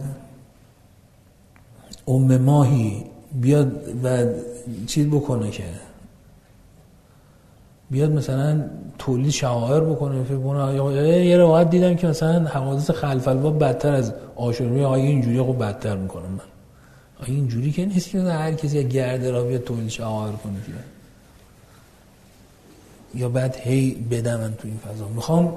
ماهی بیاد و چیز بکنه، که بیاد مثلا تولید شعائر بکنه. فکر کنم یه روایت دیدم که مثلا حوادث خلف الباب بدتر از عاشوری، آیه اینجوری خب بدتر میکنه. من آیه اینجوری که نیست که هر کسی گرده را بیاد تولید شعائر کنه که یا بعد هی بدم من تو این فضا. میخوام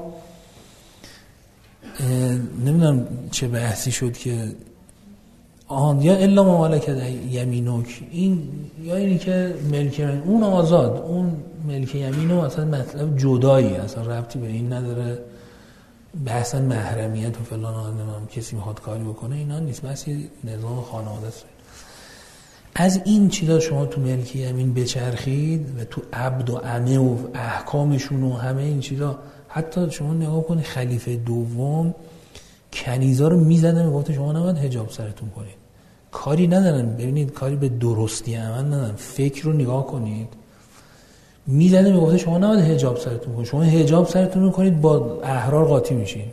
نمیدونم چه بحثی شد که یا الا ما ملکت یمینک، این یا اینی که ملک یمین اون آزاد، اون ملک یمینو اصلا مطلب جدایی، اصلا ربطی به این نداره. بحثا محرمیت و فلان آدم کسی میخواد کاری بکنه اینا نیست، بس نظام خانواده است. از این چیزا شما تو ملک یمین بچرخید و تو عبد و عمه و احکامشون و همه این چیزا، حتی شما نگاه کنید خلیفه دوم کنیزا رو میزدن، میگفت شما نباید حجاب سرتون کنید. کاری ندارن، ببینید کاری به درستی عمل ندارن، فکر رو نگاه کنید. میزدن میگفت شما نباید حجاب سرتون کنید، شما حجاب سرتون رو کنید با احرار قاطی میشین.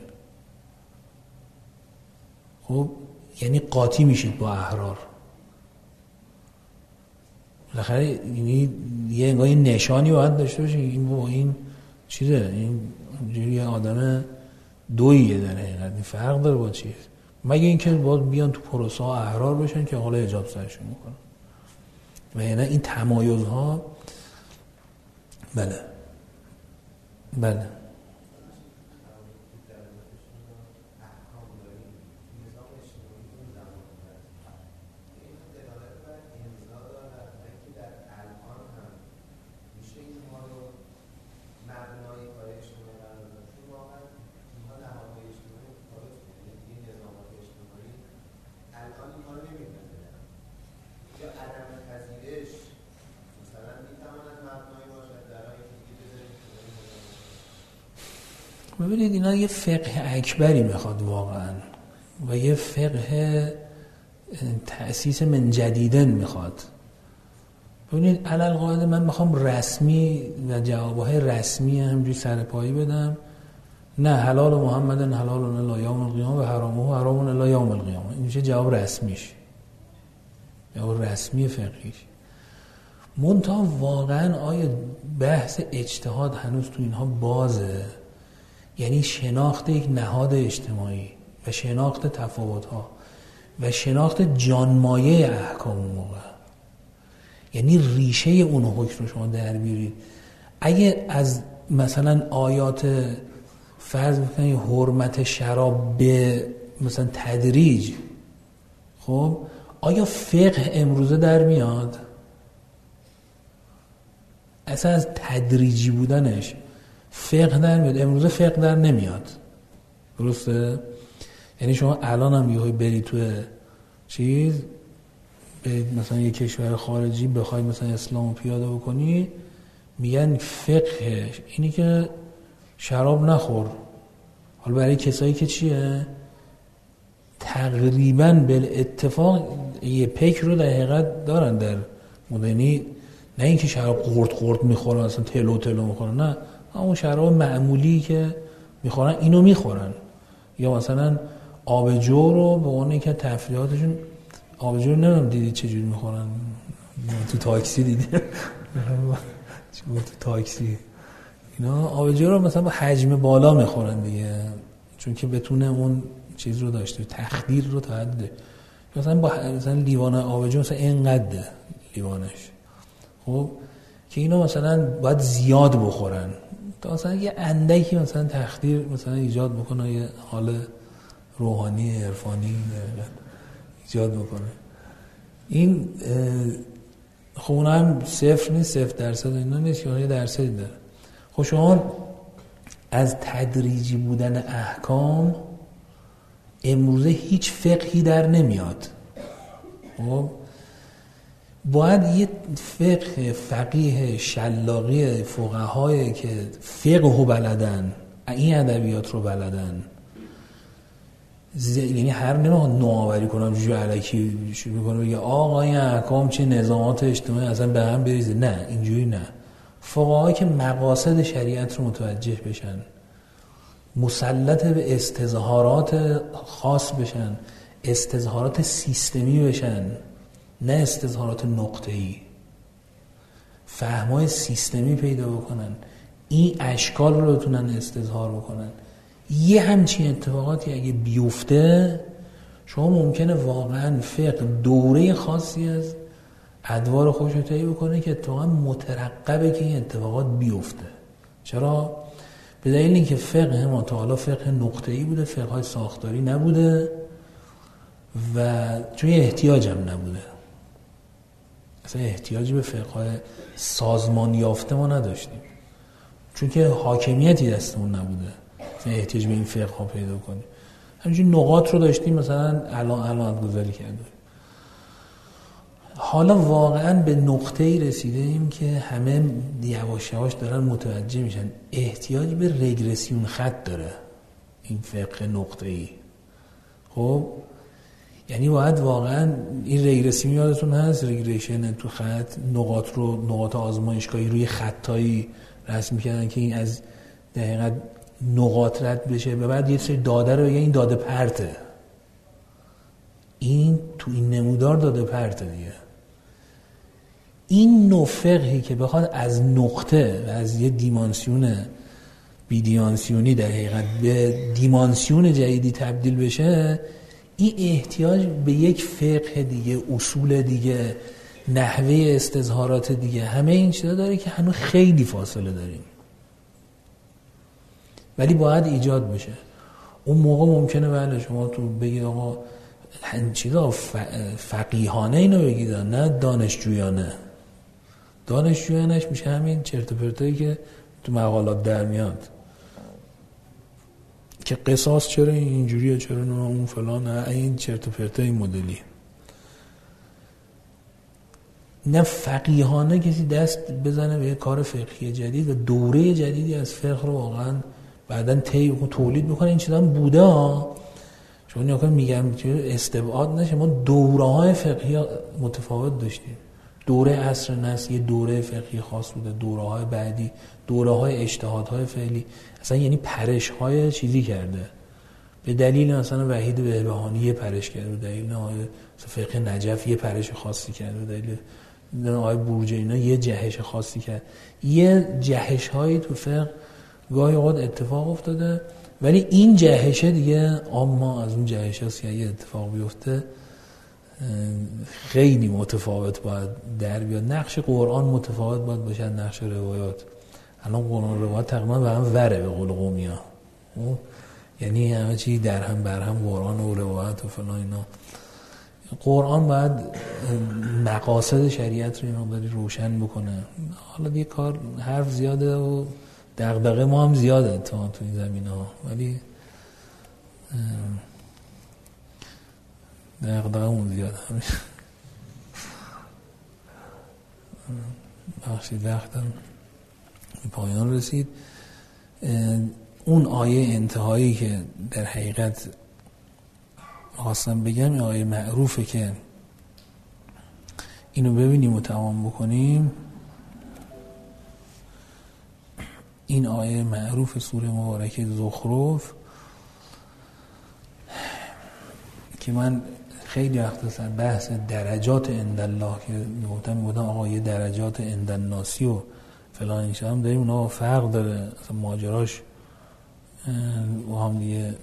خب یعنی قاطی میشید با احرار. بالاخره یعنی یه انگار نشانی باید داشته باشین این با این چیزه، این یه آدم دوییه در حقیقت، این فرق داره با چیز. مگه اینکه باید بیان تو پروسه ها احرار بشن که حالا حجاب سرشون میکنن و یعنی این تمایزها. بله بله ببینید اینا یه فقه اکبری میخواد واقعا و یه فقه تأسیس من جدیدن میخواد. ببینید علل قاعده من میخوام رسمی و جوابهای رسمی همجوری سرپایی بدم، نه حلال محمدن حلال الی یوم القیامه و حرامه حرام الی یوم القیامه. این میشه جواب رسمیش، جواب رسمی فقهیش. منتها واقعا آیا بحث اجتهاد هنوز تو اینها بازه؟ یعنی شناخت یک نهاد اجتماعی و شناخت تفاوت‌ها و شناخت جانمایه احکام موقع، یعنی ریشه اون حکم رو شما در بیارید. اگه از مثلا آیات فرض بکنید حرمت شراب به مثلا تدریج، خب آیا فقه امروزه در میاد؟ اصلا از تدریجی بودنش فقه در میاد؟ امروزه فقه در نمیاد، درسته؟ یعنی شما الان هم یهو برید توی چیز، برید مثلا یک کشور خارجی بخواید مثلا اسلام پیاده بکنی، میگن فقه اینی که شراب نخور. حالا برای کسایی که چیه تقریبا بالاتفاق یه پک رو در حقیقت دارن در مدنی، نه اینکه شراب قورت میخورن اصلا تلو میخورن، نه همون شراب معمولی که میخورن اینو میخورن. یا مثلا آبجو رو به عنوان که تفریحاتشون، آبجو رو نمیدونم دیدید چجوری میخورن، تو تاکسی دیدید تو تاکسی اینا آبجو رو مثلا با حجم بالا میخورن دیگه، چون که بتونه اون چیز رو داشته، تخدیر رو تا حد، مثلا با مثلا لیوان آبجو مثلا اینقدر لیوانش. خب که اینا مثلا باید زیاد بخورن تا مثلا یه اندکی مثلا تخدیر مثلا ایجاد بکنه، یه حال روحانی عرفانی ایجاد بکنه. این خب اون هم صفر نیست، 0% اینا نیست که یه درصدی داره. خب شما از تدریجی بودن احکام امروزه هیچ فقهی در نمیاد. خب باید یه فقیه شلاقی فقهایی که فقه بلدن، این ادبیات رو بلدن، یعنی هر نوآوری کنم جو علکی شروع کنم بگه آقا این احکام چه نظامات اجتماعی اصلا به هم بریزه. نه، اینجوری نه. فقهایی که مقاصد شریعت رو متوجه بشن، مسلط به استظهارات خاص بشن، استظهارات سیستمی بشن، نه استظهارات نقطه‌ای، فهمای سیستمی پیدا بکنن، این اشکال رو بتونن استظهار بکنن. یه همچین اتفاقاتی اگه بیفته شما ممکنه واقعا فقه دوره خاصی از ادوار خودش رو طی بکنه که اتفاقا مترقبه که این اتفاقات بیفته. چرا؟ به دلیل اینکه فقه ما تا حالا فقه نقطه‌ای بوده، فقه‌های ساختاری نبوده و چون احتیاج هم نبوده، اصلا احتیاجی به فقه‌های سازمان یافته ما نداشتیم چون که حاکمیتی دستمون نبوده، مثلا احتیاج به این فقه‌ها پیدا کنیم. همینجوری نقاط رو داشتیم مثلا الان گذاری کرده. حالا واقعا به نقطه‌ای رسیدیم که همه یواش یواش دارن متوجه میشن احتیاج به رگرسیون خط داره این فقه نقطه‌ای. خب یعنی باید واقعا این رگرسیون، یادتون هست رگریشن تو خط، نقاط آزمایشگاهی روی خطایی رسم می‌کردن که این از دقیقاً نقاط رد بشه و بعد یه سری داده رو بگه این داده پرته، این تو این نمودار داده پرته دیگه. این نوع فقهی که بخواد از نقطه و از یه دیمانسیون بیدیانسیونی در حقیقت به دیمانسیون جدیدی تبدیل بشه، این احتیاج به یک فقه دیگه، اصول دیگه، نحوه استظهارات دیگه، همه این چیزا داره که هنوز خیلی فاصله داریم، ولی باید ایجاد بشه. اون موقع ممکنه بله شما تو بگید آقا چیزا فقیهانه اینو بگید، نه دانشجویانه. دانشجویانش میشه همین چرت و پرتایی که تو مقالات در میاد که قصاص چرا اینجوریه، چرا نه اون فلان، نه این چرت و پرتای این مدلی. نه فقیهانه کسی دست بزنه به کار فقهی جدید و دوره جدیدی از فقه رو واقعا بعدن تولید بکنه. این چیزا هم بوده ها، چون یا که میگم که استبعاد نشه، ما دوره‌های فقهی متفاوت داشتیم. دوره عصر نس یه دوره فقهی خاص بوده، دوره‌های بعدی دوره‌های اجتهادهای فعلی، اصلا یعنی پرش‌های چیزی کرده. به دلیل مثلا وحید بهبهانی یه پرش کرده، به دلیل فقه نجف یه پرش خاصی کرده، به دلیل آقای بورجینا یه جهش خاصی کرد. یه جهش‌هایی تو فقه گاهی اوقات اتفاق افتاده، ولی این جهشه دیگه اما از اون جهش هست که اگه اتفاق بیفته خیلی متفاوت باید در بیاد. نقش قرآن متفاوت باید باشه، نقش روایات. الان قرآن روایات تقریبا به هم وره به قول قومیا، یعنی همه چی در هم بر هم، قرآن و روایت و فلان اینا. قرآن باید مقاصد شریعت رو یه مقداری روشن بکنه. حالا دیگه کار حرف زیاده و دغدغه ما هم زیاده تو این زمینه‌ها، ولی دغدغه‌مون زیاده همیشه. بخشید وقتم به پایان رسید. اون آیه انتهایی که در حقیقت خواستم بگم، این آیه معروفه که اینو ببینیم و تمام بکنیم. این آیه معروف سوره مبارکه زخرف که من خیلی وقت سر بحث درجات عندالله که میگفتم آقا یه درجات عندالناسی و فلان این هم داریم، اونا فرق داره، اصلا ماجراش و هم دیگه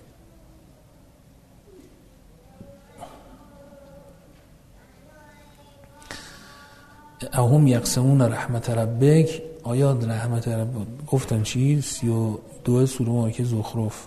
اهم یقسمون رحمت ربک، آیا رحمت رب گفتم چی؟ 32 سوره مبارکه زخرف.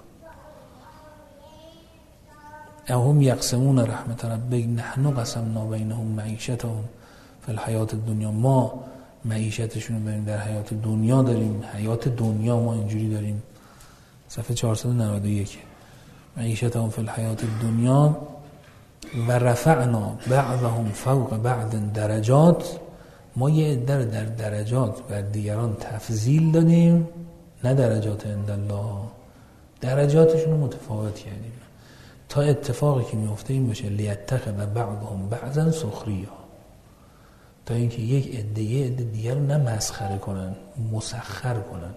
اهم یقسمون رحمت ربک نحن قسمنا بینهم معیشتهم فی الحیات الدنیا، ما معیشتشون رو داریم در حیات دنیا داریم، حیات دنیا ما اینجوری داریم. صفحه 491 معیشتهم فی الحیات الدنیا و رفعنا بعضهم فوق بعض درجات، ما یه عده در درجات بر دیگران تفضیل دادیم، نه درجات عند الله، درجاتشون رو متفاوت کردیم تا اتفاقی که میفته این باشه لیتخذ بعضهم بعضا سخریا، تا اینکه یک عده یه عده دیگر رو نه مسخره کنن، مسخر کنن.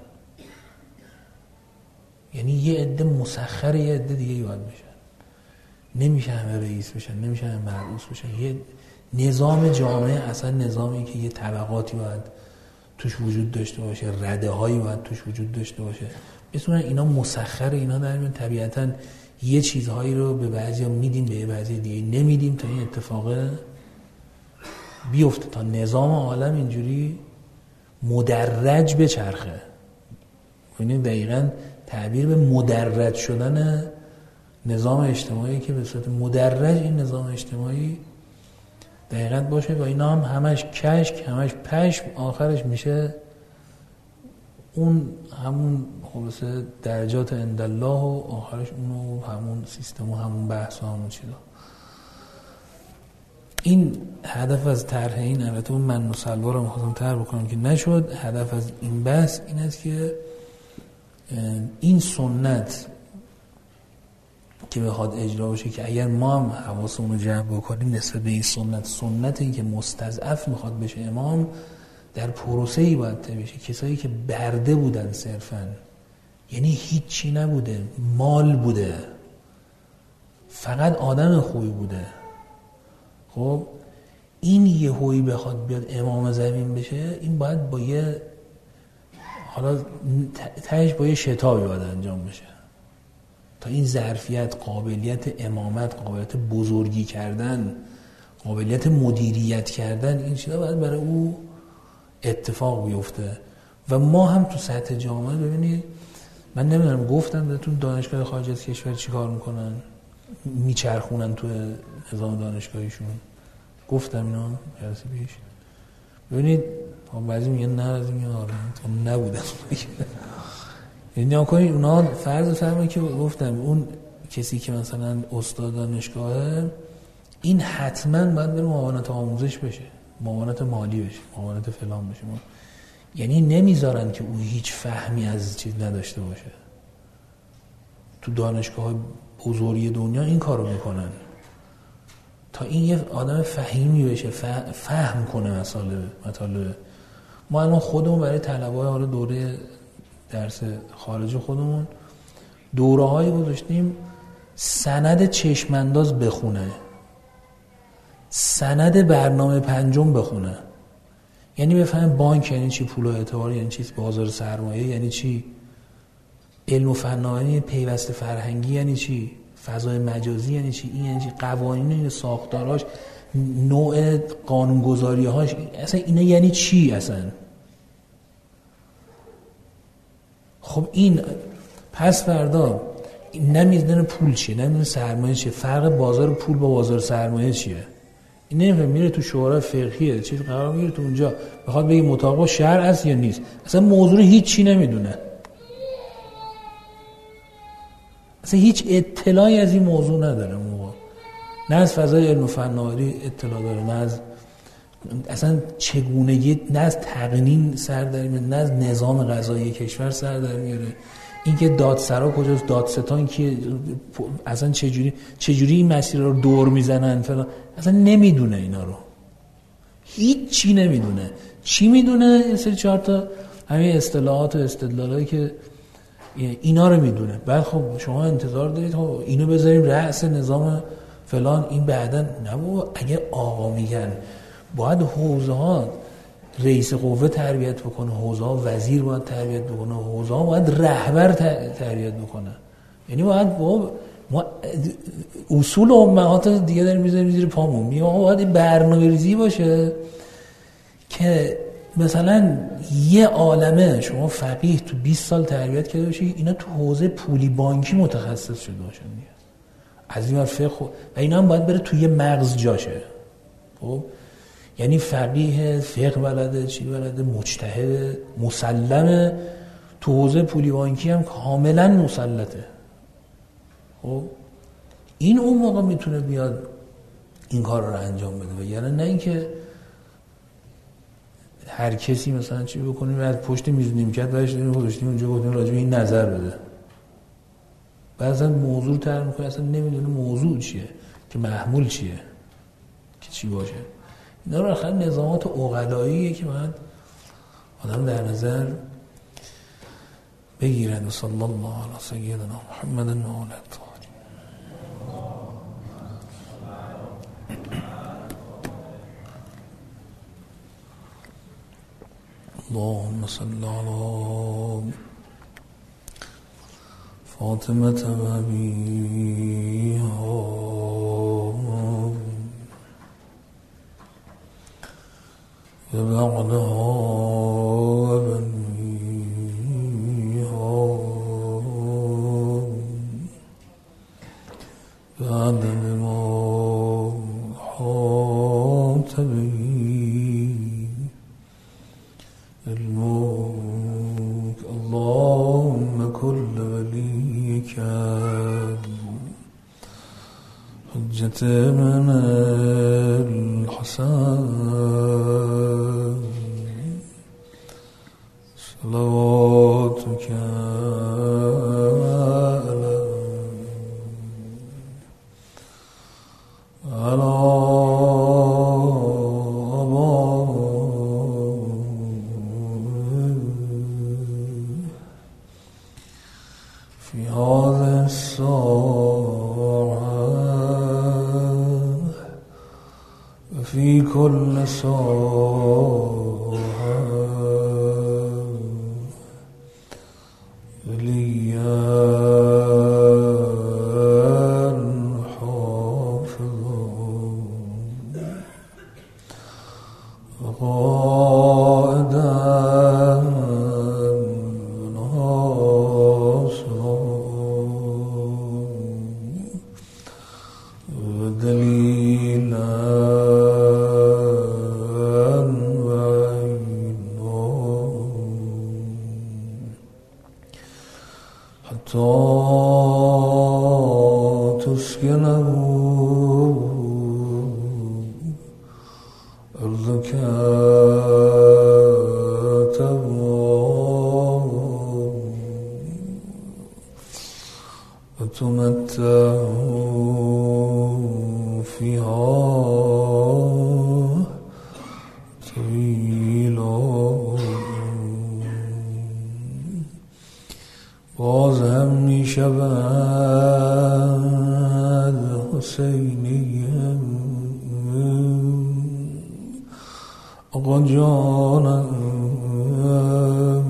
یعنی یه عده مسخر یه عده دیگه باید بشن، نمیشه همه رئیس بشن، نمیشه همه مرئوس بشن. یه نظام جامعه اصلا نظامی که یه طبقاتی باید توش وجود داشته باشه، رده هایی باید توش وجود داشته باشه. بتونن اینا مسخر اینا در میان. طبیعتا یه چیزهایی رو به بعضیا میدیم به بعضی دیگه نمیدیم تا این اتفاق بیفته، تا نظام عالم اینجوری مدرج بچرخه. یعنی دقیقاً تعبیر به مدرج شدن نظام اجتماعی که به صورت مدرج این نظام اجتماعی دقیقاً باشه و اینا هم همش کشک، همش پشم، آخرش میشه اون همون خلاصه درجات عند الله و آخرش اونو همون سیستم و همون بحث و همون چیزا. این هدف از طرح این، البته اون من و سلوار رو می‌خواستم طرح بکنم که نشد. هدف از این بحث این است که این سنت که بخواد اجرا بشه، که اگر ما هم حواسمون رو جمع بکنیم نسبت به این سنتی که مستضعف میخواد بشه امام، در پروسه‌ای باید طی بشه. کسایی که برده بودن صرفاً، یعنی هیچی نبوده، مال بوده، فقط آدم خوبی بوده، خب این یهویی بخواد بیاد امام زمین بشه، این باید با یه حالا تهش با یه شتابی باید انجام بشه تا این ظرفیت، قابلیت امامت، قابلیت بزرگی کردن، قابلیت مدیریت کردن، این چیزا باید برای او اتفاق بیفته. و ما هم تو سطح جامعه ببینید، من نمیدونم گفتم بهتون دانشگاه خارج از کشور چی کار میکنن، میچرخونن تو نظام دانشگاهیشون، گفتم اینا جلسه پیش. ببینید بعضی میگن نه، بعضی میگن آره، تو نبودن. یعنی نکنید اونا فرض فرمه که گفتم اون کسی که مثلا استاد دانشگاهه، این حتما باید بره معاونت آموزش بشه، معاونت مالی بشه، معاونت فلان بشه. یعنی نمیذارن که او هیچ فهمی از چیز نداشته باشه. تو دانشگاه بزرگی دنیا این کارو میکنن تا این یه آدم فهیمی بشه، فهم کنه مطالب. ما الان خودمون برای طلبه‌های حالا دوره درس خارج خودمون دوره‌هایی گذاشتیم سند چشمانداز بخونه، سند برنامه پنجم بخونه، یعنی بفهمه بانک یعنی چی، پول و اعتبار یعنی چی، بازار سرمایه یعنی چی، علم و فناوری، پیوست فرهنگی یعنی چی، فضای مجازی یعنی چی، این یعنی چی، قوانین، این ساختاراش، نوع قانونگذاری‌هاش، اصلا اینا یعنی چی اصلا. خب این پس فردا نمیدونه پول چیه، نمیدونه سرمایه چیه، فرق بازار پول با بازار سرمایه چیه، این نمیفهم. میره تو شورای فقهیه چیز قرار میگیره، تو اونجا بخواد بگه مطابق با شرع است یا نیست، اصلا موضوع هیچی نمیدونه، اصلا هیچ اطلاعی از این موضوع نداره موقع. نه از فضای علم و فناوری اطلاع داره، نه از اصلا چگونگی، نه از تقنین سر در میاره، نه از نظام قضایی کشور سر در میاره، اینکه دادسرا کجاست، دادستان که اصلا چجوری این مسیر رو دور میزنن فلان، اصلا نمیدونه اینا رو، هیچ چی نمیدونه. چی میدونه؟ این سری 4 تا همین اصطلاحات و استدلالایی که اینا رو میدونه. بعد خب شما انتظار دارید خب اینو بذاریم رأس نظام فلان، این بعداً نه بابا. اگه آقا میگن باید حوزه ها رئیس قوه تربیت بکنه، حوزه ها وزیر باید تربیت بکنه، حوزه ها باید رهبر تربیت بکنه، یعنی باید ما اصول و امهات دیگه داریم میذاریم زیر پامون، باید برنامه‌ریزی باشه که مثلا یه عالمه شما فقیه تو 20 سال تربیت کرده باشی، اینا تو حوزه پولی بانکی متخصص شده باشن دیگه. از این ور فقه و اینا هم باید بره توی یه مغز جاشه. خب یعنی فقیه، فقه بلده، چی بلده، مجتهد، مسلمه، تو حوزه پولی بانکی هم کاملا مسلطه. خب این اون موقع میتونه بیاد این کار رو انجام بده، و یعنی نه اینکه هر کسی مثلا چی بکنیم از پشت میز نیمکت داشتیم گذاشتیم اونجا گفتیم راجع به این نظر بده، بعضا موضوع طرح میکنه اصلا نمیدونه موضوع چیه، که محمول چیه، که چی باشه. اینا رو آخر نظامات عقلاییه که باید آدم در نظر بگیرند. صلی الله علی سیدنا محمد و آله الطاهرین. اللهم صل على فاطمة وأبيها وبعدها وبنيها بعد ما حاط به الملك. اللهم كل وليك حجة من الحسن صلواتك على في هذه الساعة وفي كل ساعة وليا حافظا وقائدا وناصرا ودليلا حتى تسكنه أرضك تبواه وتمتعه فيها طويلا. باز هم می شود حسینیم آقا جانم،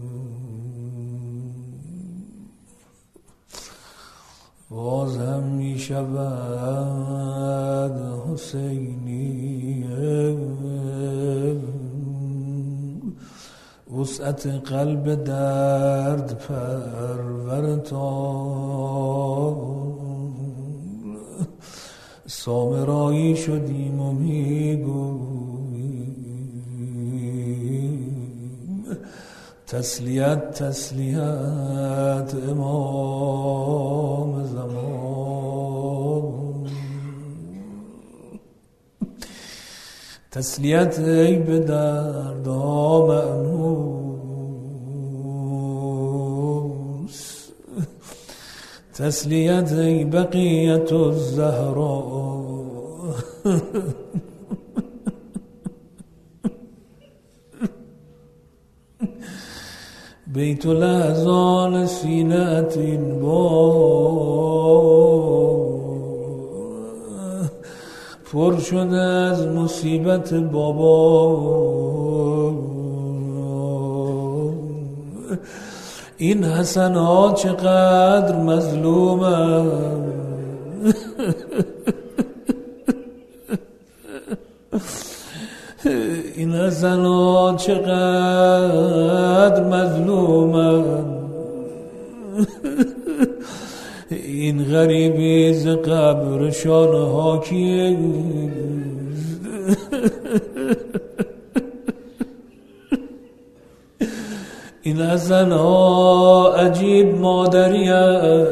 باز هم می شود حسینیم وسعت قلب درد پرور تا سامرایی شدیم و میگوییم تسلیت تسلیت امام زمان، تسلیت ای به دردها مأنوس، تسلیت ای بقیت الزهرا بیت الاحزان سینه‌ات این بار پر شده از مصیبت بابا، این حسن ها چقدر مظلومم این حسنا چقدر مظلومن، این غریبی ز قبرشان حاکیه. این حسنا عجیب مادریه،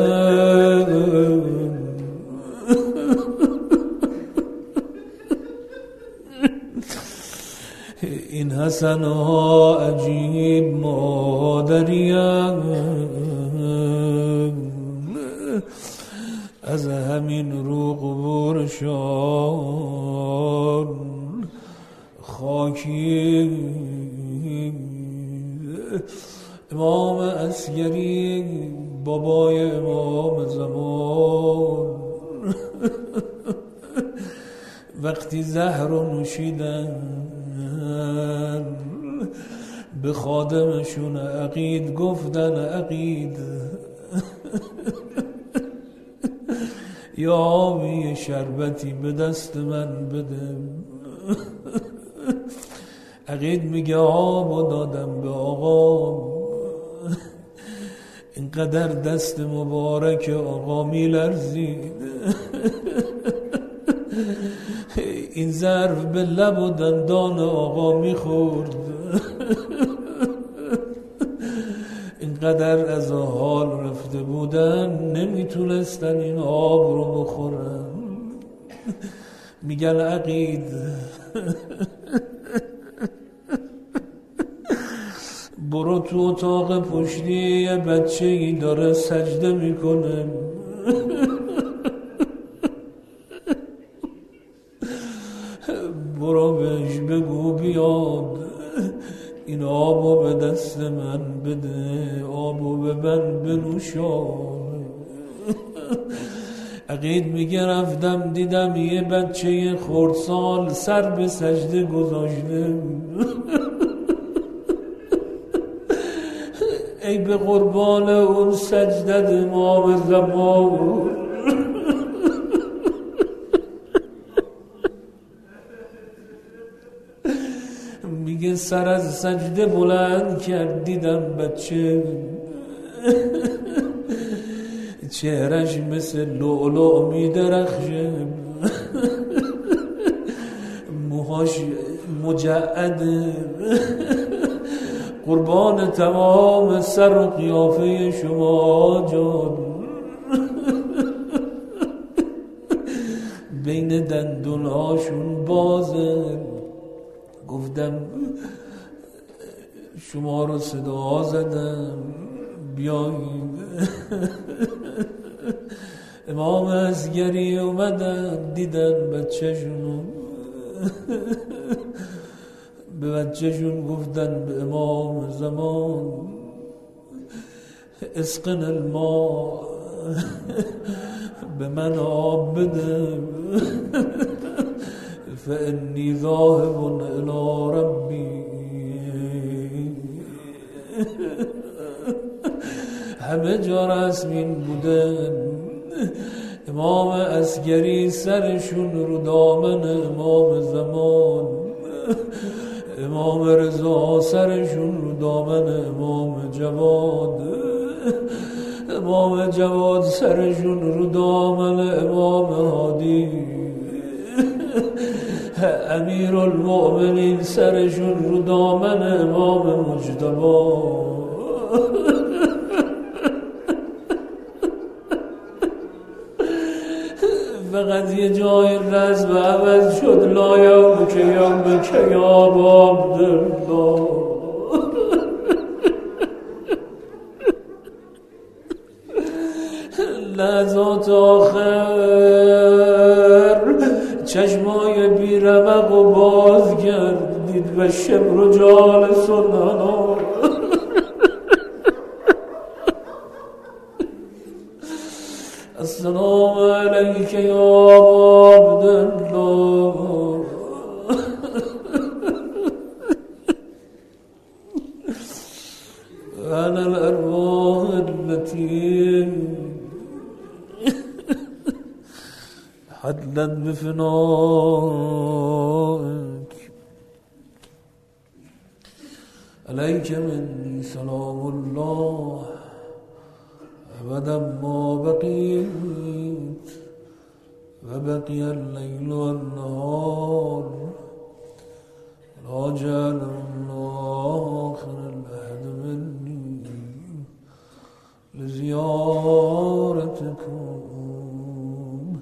این حسنا عجیب مادریه، از همین رو قبورشان خاکی. امام عسگری بابای امام زمان وقتی زهر رو نوشیدن به خادمشون عقید گفتن عقید یا آبی شربتی به دست من بده. عقید میگه آب دادم به آقا، اینقدر دست مبارک آقا میلرزید، این ظرف به لب و دندان آقا میخورد، اینقدر از حال رفته بودن نمیتونستن این آب رو بخورن. میگن عقید برو تو اتاق پشتی، یه بچه ای داره سجده میکنه، برو بهش بگو بیاد این آبو به دست من بده، آبو به من بنوشان. عقید میگه رفتم دیدم یه بچه خردسال سر به سجده گذاشته، ای به قربان اون سجدت امام زمان. میگه سر از سجده بلند کرد دیدم بچه چهرش مثل لؤلؤ میدرخشه، موهاش مجعده، قربان تمام سر و قیافه شما جان، بین دندونهاشون بازه. گفتم شما رو صدا زدم بیایید. امام عسگری اومدن دیدن بچه‌شونو، به بچه‌شون گفتن به امام زمان اسقن الماء، به من آب بده، فانی ذاهب الی ربی. همه جا رسمین بودن، امام عسگری سرشون رو دامن امام زمان، امام رضا سرشون رو دامن امام جواد، امام جواد سرشون رو دامن امام هادی، امیر المؤمنین سرشون رو دامن امام مجتبی. فقط یه جای رزم عوض شد، لا یوم که یوم که یا باب دلدا. لحظات آخر چشمای بیرمق و باز گردید و شبر و جال سنانا. السلام علیک یا عبدالله، انا الارواح التي حدت بفنائك. عليك مني سلام الله أبدا ما بقيت وبقي الليل والنهار لا جعل الله آخر العهد مني لزيارتكم.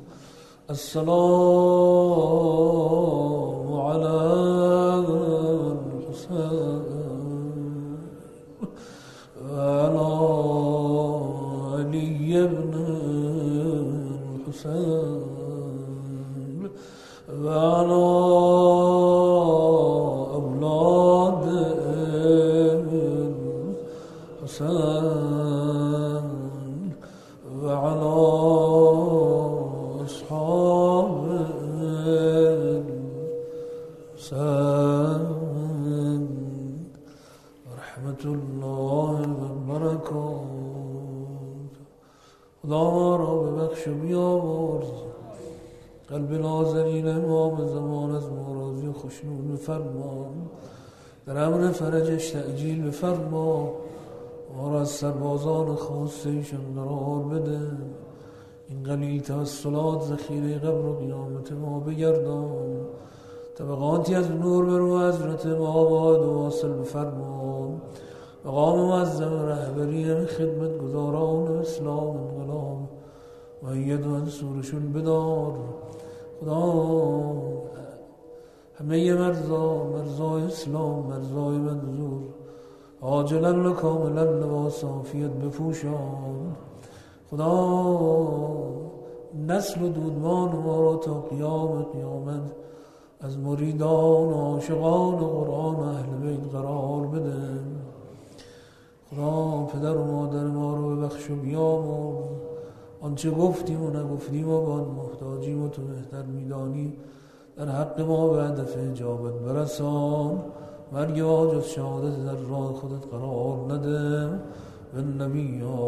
السلام على الحسين وعلى علي بن الحسين وعلى أولاد الحسين وعلى أصحاب الحسين ورحمة الله وبركاته. خدا ما را ببخش و بیامرز، قلب نازنین امام زمان از ما راضی و خشنود بفرما، در امر فرجش تأجیل بفرما، ما را از سربازان خاص ایشان قرار بده، این قلیل توسلات ذخیره قبر و قیامت ما بگردان، طبقاتی از نور بر و حضرت ما باید واصل بفرما، مقام معظم رهبری همه خدمت گزاران اسلام انقلاب مؤید و منصورشون بدار. خدا همه مرزای اسلام، مرزای منظور عاجلا و کاملا لباس عافیت بپوشان. خدا نسل و دودمان ما را تا قیام قیامت از مریدان و عاشقان قرآن و اهل بیت قرار بده. خدا پدر و مادر ما رو ببخش و بیامرز، آنچه گفتیم و نگفتیم و با محتاجیم و تو بهتر میدانی در حق ما به هدف اجابت برسان. مرگ ما جز شهادت در راه خودت قرار نده.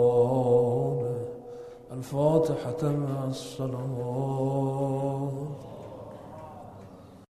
بالنبیان الفاتحة مع الصلوات.